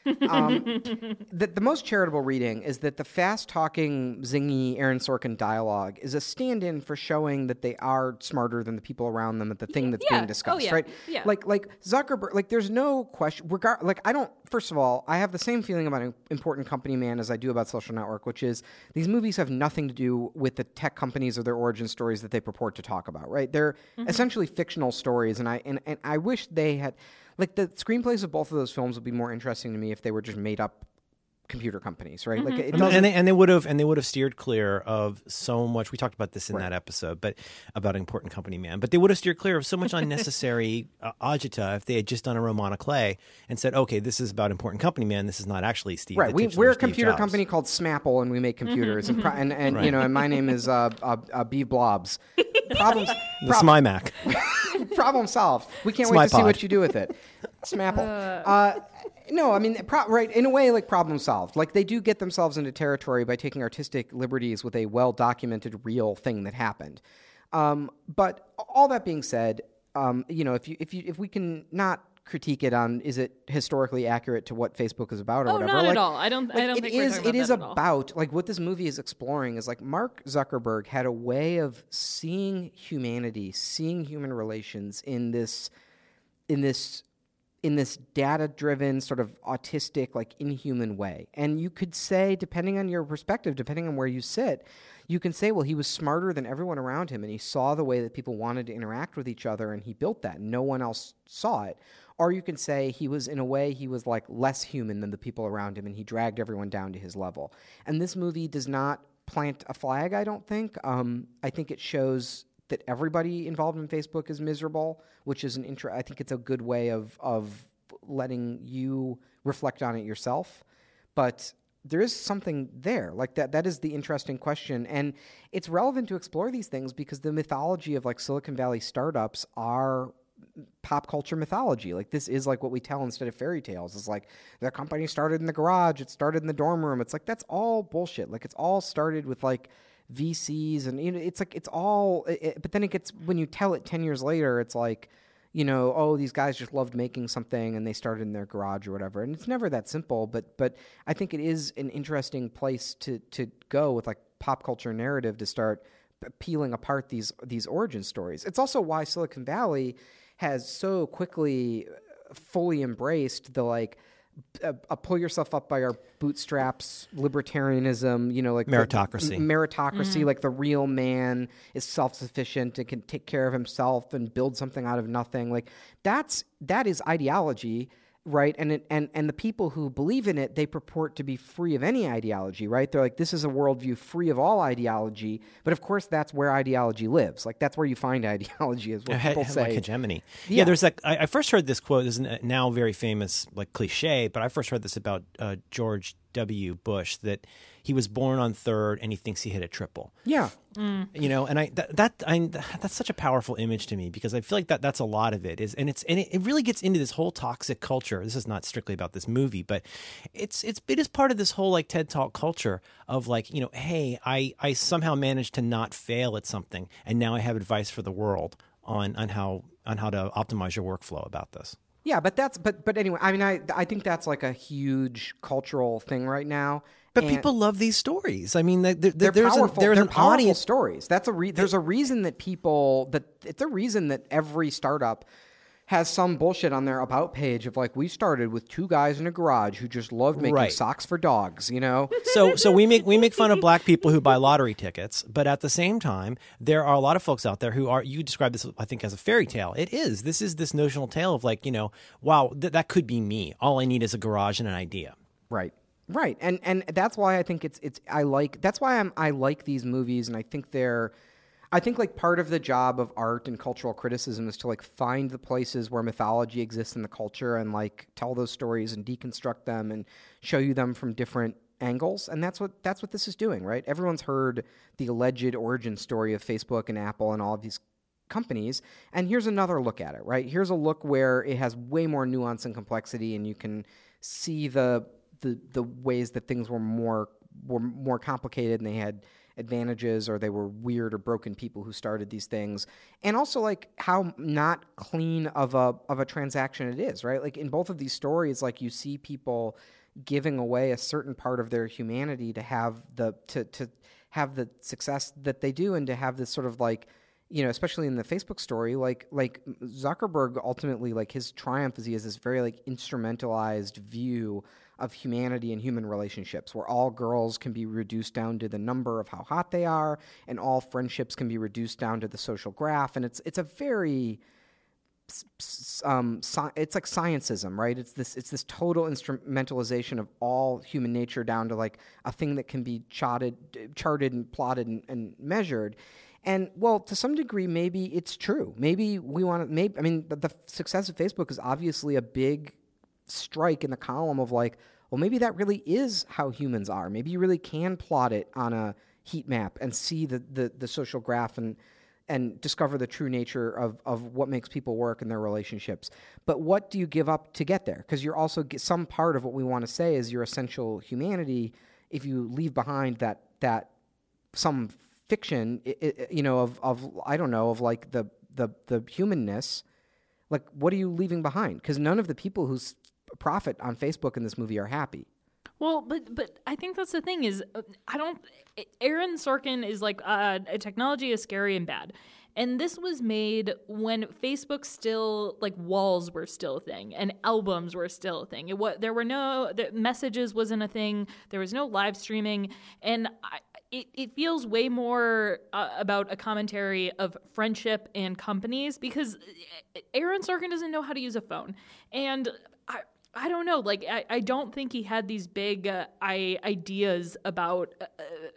Um, the, the most charitable reading is that the fast-talking, zingy Aaron Sorkin dialogue is a stand-in for showing that they are smarter than the people around them at the thing that's yeah. being discussed, oh, yeah. right? Yeah. Like, like Zuckerberg, like there's no question. Regard, like I don't. First of all, I have the same feeling about Important Company Man as I do about Social Network, which is these movies have nothing to do with the tech companies or their origin stories that they purport to talk about, right? They're mm-hmm. essentially fictional stories, and I and, and I wish they had. Like, the screenplays of both of those films would be more interesting to me if they were just made up computer companies, right? Mm-hmm. Like, it and they and they would have and they would have steered clear of so much. We talked about this in right. that episode, but about Important Company Man. But they would have steered clear of so much unnecessary uh, agita if they had just done a Romana Clay and said, "Okay, this is about Important Company Man. This is not actually Steve." Right. We, Steve we're a computer Jobs. company called Smapple, and we make computers. Mm-hmm. and, pro- and and Right. you know, and my name is uh, uh, uh, B Blobs. Problems. This is my Mac. Problem solved. We can't It's wait my to see pod. what you do with it. Smapple. Uh, no, I mean, pro- right, in a way, like, problem solved. Like, they do get themselves into territory by taking artistic liberties with a well-documented, real thing that happened. Um, but all that being said, um, you know, if you if you if we can not critique it on is it historically accurate to what Facebook is about or Oh, whatever. not like, at all. I don't. like, I don't it think is. we're talking It is about that at all. about like what this movie is exploring is like Mark Zuckerberg had a way of seeing humanity, seeing human relations in this, in this, in this data-driven sort of autistic, like inhuman way. And you could say, depending on your perspective, depending on where you sit, you can say, well, he was smarter than everyone around him, and he saw the way that people wanted to interact with each other, and he built that. And no one else saw it. Or you can say he was, in a way, he was like less human than the people around him, and he dragged everyone down to his level. And this movie does not plant a flag, I don't think. Um, I think it shows that everybody involved in Facebook is miserable, which is an intro. I think it's a good way of of letting you reflect on it yourself. But there is something there, like that. That is the interesting question, and it's relevant to explore these things because the mythology of like Silicon Valley startups are pop culture mythology. Like this is like what we tell instead of fairy tales. It's like the company started in the garage, it started in the dorm room. It's like that's all bullshit. Like it's all started with like V Cs, and you know, it's like it's all. It, but then it gets when you tell it ten years later, it's like, you know, oh, these guys just loved making something and they started in their garage or whatever. And it's never that simple. But but I think it is an interesting place to to go with like pop culture narrative to start p- peeling apart these these origin stories. It's also why Silicon Valley has so quickly fully embraced the like uh, uh, pull yourself up by our bootstraps libertarianism, you know, like meritocracy, the, m- meritocracy, Mm-hmm. like the real man is self-sufficient and can take care of himself and build something out of nothing. Like that's that is ideology. Right, and it, and and the people who believe in it, they purport to be free of any ideology. Right, they're like, this is a worldview free of all ideology. But of course, that's where ideology lives. Like that's where you find ideology, is what people like say. hegemony. Yeah. Yeah, there's like I, I first heard this quote. This is a now very famous like cliche, but I first heard this about uh, George W. Bush, that he was born on third and he thinks he hit a triple. Yeah, You know, and I that, that I that's such a powerful image to me, because I feel like that that's a lot of it is, and it's and it, it really gets into this whole toxic culture. This is not strictly about this movie, but it's it's it is part of this whole like TED Talk culture of like, you know, hey, I I somehow managed to not fail at something, and now I have advice for the world on on how on how to optimize your workflow about this. yeah, but that's but but anyway, I mean, I I think that's like a huge cultural thing right now. But And people love these stories. I mean, there, there, they're there's powerful. An, there's they're an powerful audience. stories. That's a re- there's a reason that people that it's a reason that every startup has some bullshit on their about page of like, we started with two guys in a garage who just loved making Right. socks for dogs, you know? So, so we make we make fun of black people who buy lottery tickets, but at the same time, there are a lot of folks out there who are. You describe this, I think, as a fairy tale. It is. This is this notional tale of like, you know, wow, th- that could be me. All I need is a garage and an idea. Right. Right. And and that's why I think it's it's I like that's why I'm I like these movies, and I think they're I think like part of the job of art and cultural criticism is to like find the places where mythology exists in the culture and like tell those stories and deconstruct them and show you them from different angles. And that's what that's what this is doing, right? Everyone's heard the alleged origin story of Facebook and Apple and all of these companies, and here's another look at it, right? Here's a look where it has way more nuance and complexity, and you can see the the the ways that things were more were more complicated and they had advantages, or they were weird or broken people who started these things, and also like how not clean of a of a transaction it is, right? Like in both of these stories, like you see people giving away a certain part of their humanity to have the to to have the success that they do, and to have this sort of like, you know, especially in the Facebook story, like like Zuckerberg ultimately, like his triumph is he has this very like instrumentalized view of humanity and human relationships, where all girls can be reduced down to the number of how hot they are, and all friendships can be reduced down to the social graph. And it's it's a very um, sci- it's like sciencism, right? It's this it's this total instrumentalization of all human nature down to like a thing that can be charted, charted and plotted and, and measured. And well, to some degree, maybe it's true. Maybe we want to. Maybe I mean, the, the success of Facebook is obviously a big strike in the column of like, well, maybe that really is how humans are. Maybe you really can plot it on a heat map and see the the, the social graph and and discover the true nature of, of what makes people work in their relationships. But what do you give up to get there? Because you're also some part of what we want to say is your essential humanity. If you leave behind that that some fiction, it, it, you know, of of I don't know, of like the the the humanness, like what are you leaving behind? Because none of the people who s- profit on Facebook in this movie are happy. Well, but but I think that's the thing is uh, I don't. Aaron Sorkin is like uh, technology is scary and bad, and this was made when Facebook still like walls were still a thing and albums were still a thing. It was there were no the messages wasn't a thing. There was no live streaming, and I, it it feels way more uh, about a commentary of friendship and companies, because Aaron Sorkin doesn't know how to use a phone, and I. I don't know. Like, I, I don't think he had these big uh, I, ideas about uh,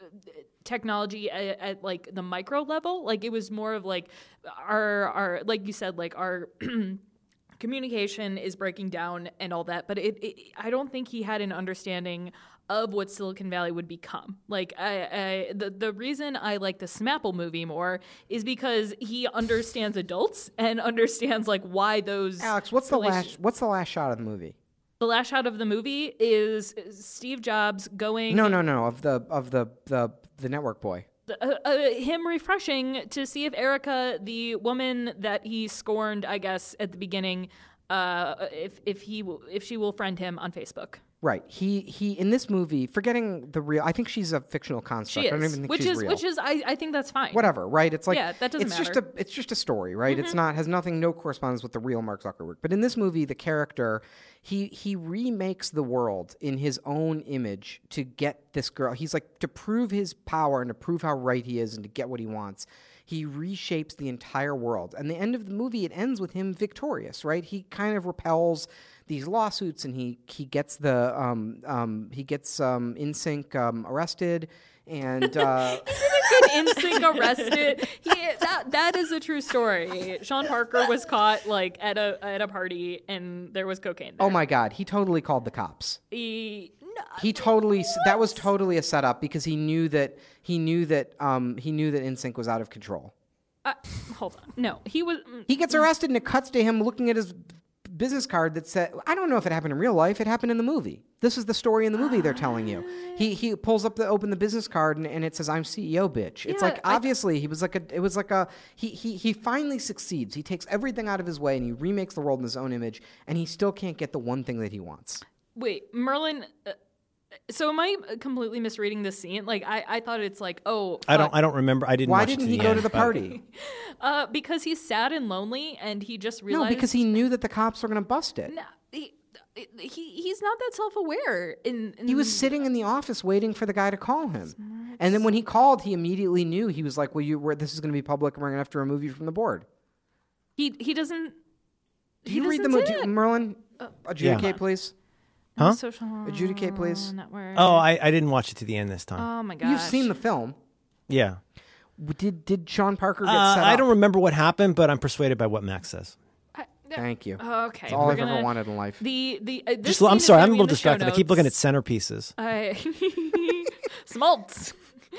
technology at, at, like, the micro level. Like, it was more of, like, our, our like you said, like, our communication is breaking down and all that. But it, it, I don't think he had an understanding of what Silicon Valley would become. Like, I, I, the, the reason I like the Smapple movie more is because he understands adults and understands, like, why those... Alex, what's the relation- last what's the last shot of the movie? The last shot of the movie is Steve Jobs going... No, no, no, of the of the the, the network boy. Uh, uh, him refreshing to see if Erica, the woman that he scorned, I guess, at the beginning, uh, if if he w- if she will friend him on Facebook. Right. He he in this movie, forgetting the real. I think she's a fictional construct. She I don't is, even think which she's is real. which is I, I think that's fine. Whatever. Right. It's like Yeah, that doesn't it's just matter. a it's just a story. Right. It's not has nothing no correspondence with the real Mark Zuckerberg. But in this movie, the character he he remakes the world in his own image to get this girl. He's like to prove his power and to prove how right he is and to get what he wants. He reshapes the entire world. And the end of the movie, it ends with him victorious, right? He kind of repels these lawsuits, and he he gets the um um he gets um InSync um arrested, and uh, InSync arrested. He, that that is a true story. Sean Parker was caught like at a at a party, and there was cocaine there. oh my god, he totally called the cops. He, no, He totally that was totally a setup because he knew that he knew that um he knew that InSync was out of control. uh, hold on. No, he was. He gets arrested, and it cuts to him looking at his business card that said, I don't know if it happened in real life. It happened in the movie. This is the story in the movie they're telling you. He he pulls up the open the business card and, and it says, I'm C E O, bitch. It's Yeah, like I- obviously he was like a it was like a he he he finally succeeds. He takes everything out of his way and he remakes the world in his own image, and he still can't get the one thing that he wants. Wait, Merlin. Uh, so am I completely misreading this scene? Like I, I thought it's like, oh, I don't. fuck. I don't remember. I didn't. Why watch it didn't to he the go end, to the but- party? Uh, because he's sad and lonely, and he just No, realized. because he knew that the cops were going to bust it. No, he, he he's not that self-aware. In, in He was sitting in the office waiting for the guy to call him. And then when he called, he immediately knew. He was like, well, you, we're, this is going to be public and we're going to have to remove you from the board. He he doesn't. Do he you read the doesn't mo- say do, it. Merlin? Adjudicate, Yeah. please. Huh? Social Adjudicate, please. network. Oh, I, I didn't watch it to the end this time. Oh my gosh. You've seen the film. yeah. W- Did did Sean Parker get Uh, set I up? don't remember what happened, but I'm persuaded by what Max says. I- Thank you. Okay. That's all we're I've gonna, ever wanted in life. The the uh, this Just, I'm scene is sorry. gonna I'm a be little in the show distracted. I keep looking at notes. centerpieces. I Smoltz.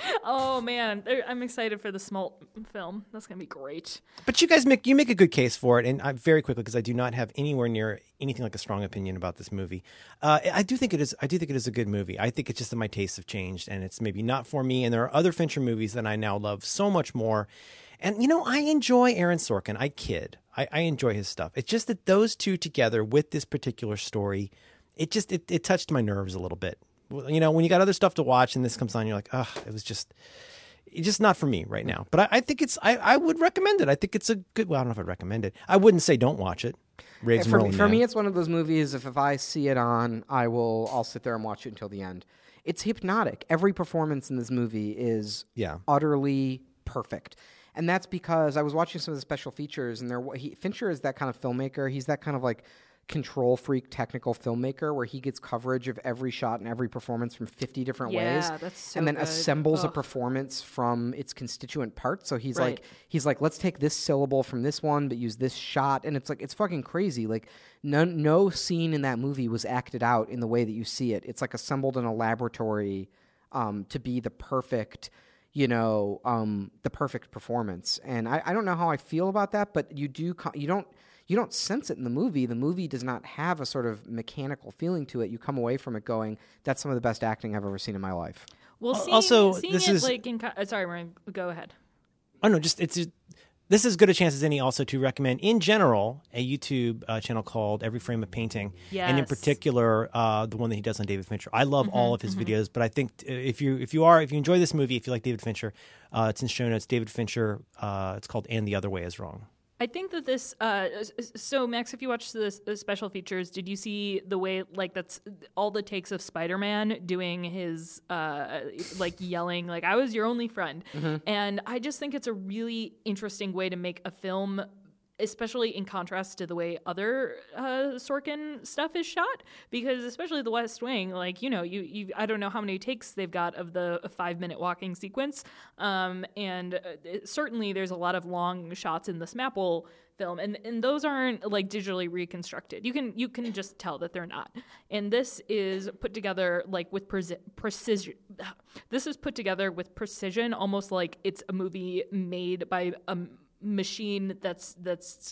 Oh man, There- I'm excited for the Smolt film. That's gonna be great. But you guys make you make a good case for it, and I, very quickly because I do not have anywhere near anything like a strong opinion about this movie. Uh, I do think it is. I do think it is a good movie. I think it's just that my tastes have changed, and it's maybe not for me. And there are other Fincher movies that I now love so much more. And you know, I enjoy Aaron Sorkin. I kid. I, I enjoy his stuff. It's just that those two together with this particular story, it just it, it touched my nerves a little bit. You know, when you got other stuff to watch and this comes on, you're like, oh, it was just. It's just not for me right now. But I, I think it's, I, I would recommend it. I think it's a good, well, I don't know if I'd recommend it. I wouldn't say don't watch it. Raves for me, Merlin for Man. me, it's one of those movies. If, if I see it on, I will. I'll sit there and watch it until the end. It's hypnotic. Every performance in this movie is Yeah. utterly perfect, and that's because I was watching some of the special features, and there he, Fincher is that kind of filmmaker. He's that kind of like control freak technical filmmaker where he gets coverage of every shot and every performance from fifty different Yeah, ways, that's so and then good. assembles a Ugh. performance from its constituent parts. So he's Right. like, he's like, let's take this syllable from this one, but use this shot, and it's like it's fucking crazy. Like no no scene in that movie was acted out in the way that you see it. It's like assembled in a laboratory um, to be the perfect, you know, um, the perfect performance. And I, I don't know how I feel about that, but you do co- you don't. You don't sense it in the movie. The movie does not have a sort of mechanical feeling to it. You come away from it going, "That's some of the best acting I've ever seen in my life." Well, Al- seeing, also, seeing this it is- like in. Co- uh, sorry, Ryan, go ahead. Oh no, just it's just, this is as good a chance as any also to recommend in general a YouTube uh, channel called Every Frame of Painting, and in Yes. particular uh, the one that he does on David Fincher. I love all of his videos, but I think uh, if you if you are if you enjoy this movie, if you like David Fincher, uh, it's in show notes. David Fincher. Uh, it's called And the Other Way Is Wrong. I think that this. Uh, s- s- so, Max, if you watched the s- the special features, did you see the way like that's all the takes of Spider-Man doing his uh, like yelling like "I was your only friend," and I just think it's a really interesting way to make a film. Especially in contrast to the way other uh, Sorkin stuff is shot, because especially The West Wing, like you know, you, you I don't know how many takes they've got of the five minute walking sequence, um, and uh, it, certainly there's a lot of long shots in the Smapple film, and and those aren't like digitally reconstructed. You can you can just tell that they're not. And this is put together like with preci- precision. This is put together with precision, almost like it's a movie made by a machine that's that's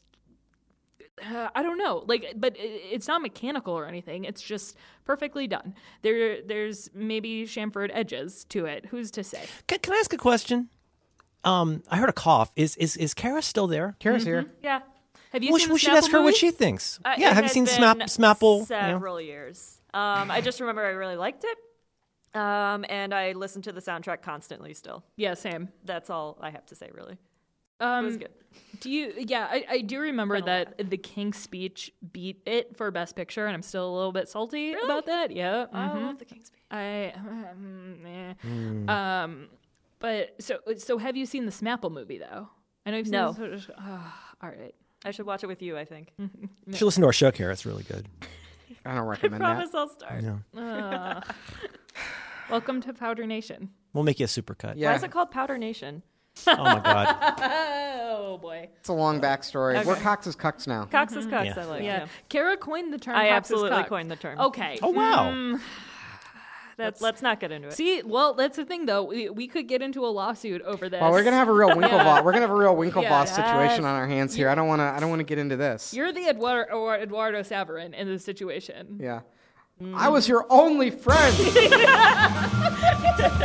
uh, I don't know, like, but it, it's not mechanical or anything. It's just perfectly done. There, there's maybe chamfered edges to it. Who's to say? Can, can I ask a question? Um, I heard a cough. Is is is Kara still there? Kara's here. Yeah. Have you Well, seen we the should Snapple ask her what movie? she thinks. Uh, yeah, it have you has seen been Smap, Smapple? you know? Several years. Um, I just remember I really liked it, um, and I listened to the soundtrack constantly. Still, Yeah, same. that's all I have to say. Really, Um, it was good. Do you? Yeah, I, I do remember Been a that the King's Speech beat it for Best Picture, and I'm still a little bit salty about that. Yeah, I mhm. love the King's Speech. I, um, eh. Hmm. um, but so so have you seen the Smapple movie though? I know you've seen No. this. Oh, all right. I should watch it with you. I think. You should listen to our show, Kara. It's really good. I don't I recommend that. promise I'll start. Yeah. Uh, welcome to Powder Nation. We'll make you a supercut. Yeah, Why is it called Powder Nation? Oh my god. Oh boy. it's a long backstory. Okay. We're Cox is Cucks now. Cox is Cox. Yeah. I like. Yeah. Yeah. Kara coined the term. I Cox is absolutely Cox. coined the term. Okay. Oh wow. Mm, Let's, let's not get into it. see, well, that's the thing though. We, we could get into a lawsuit over this. Well, we're gonna have a real Winklevoss. Yeah. We're gonna have a real Winklevoss Yes. situation on our hands here. I don't want to. I don't want to get into this. You're the Eduardo, or Eduardo Saverin in this situation. yeah. I was your only friend.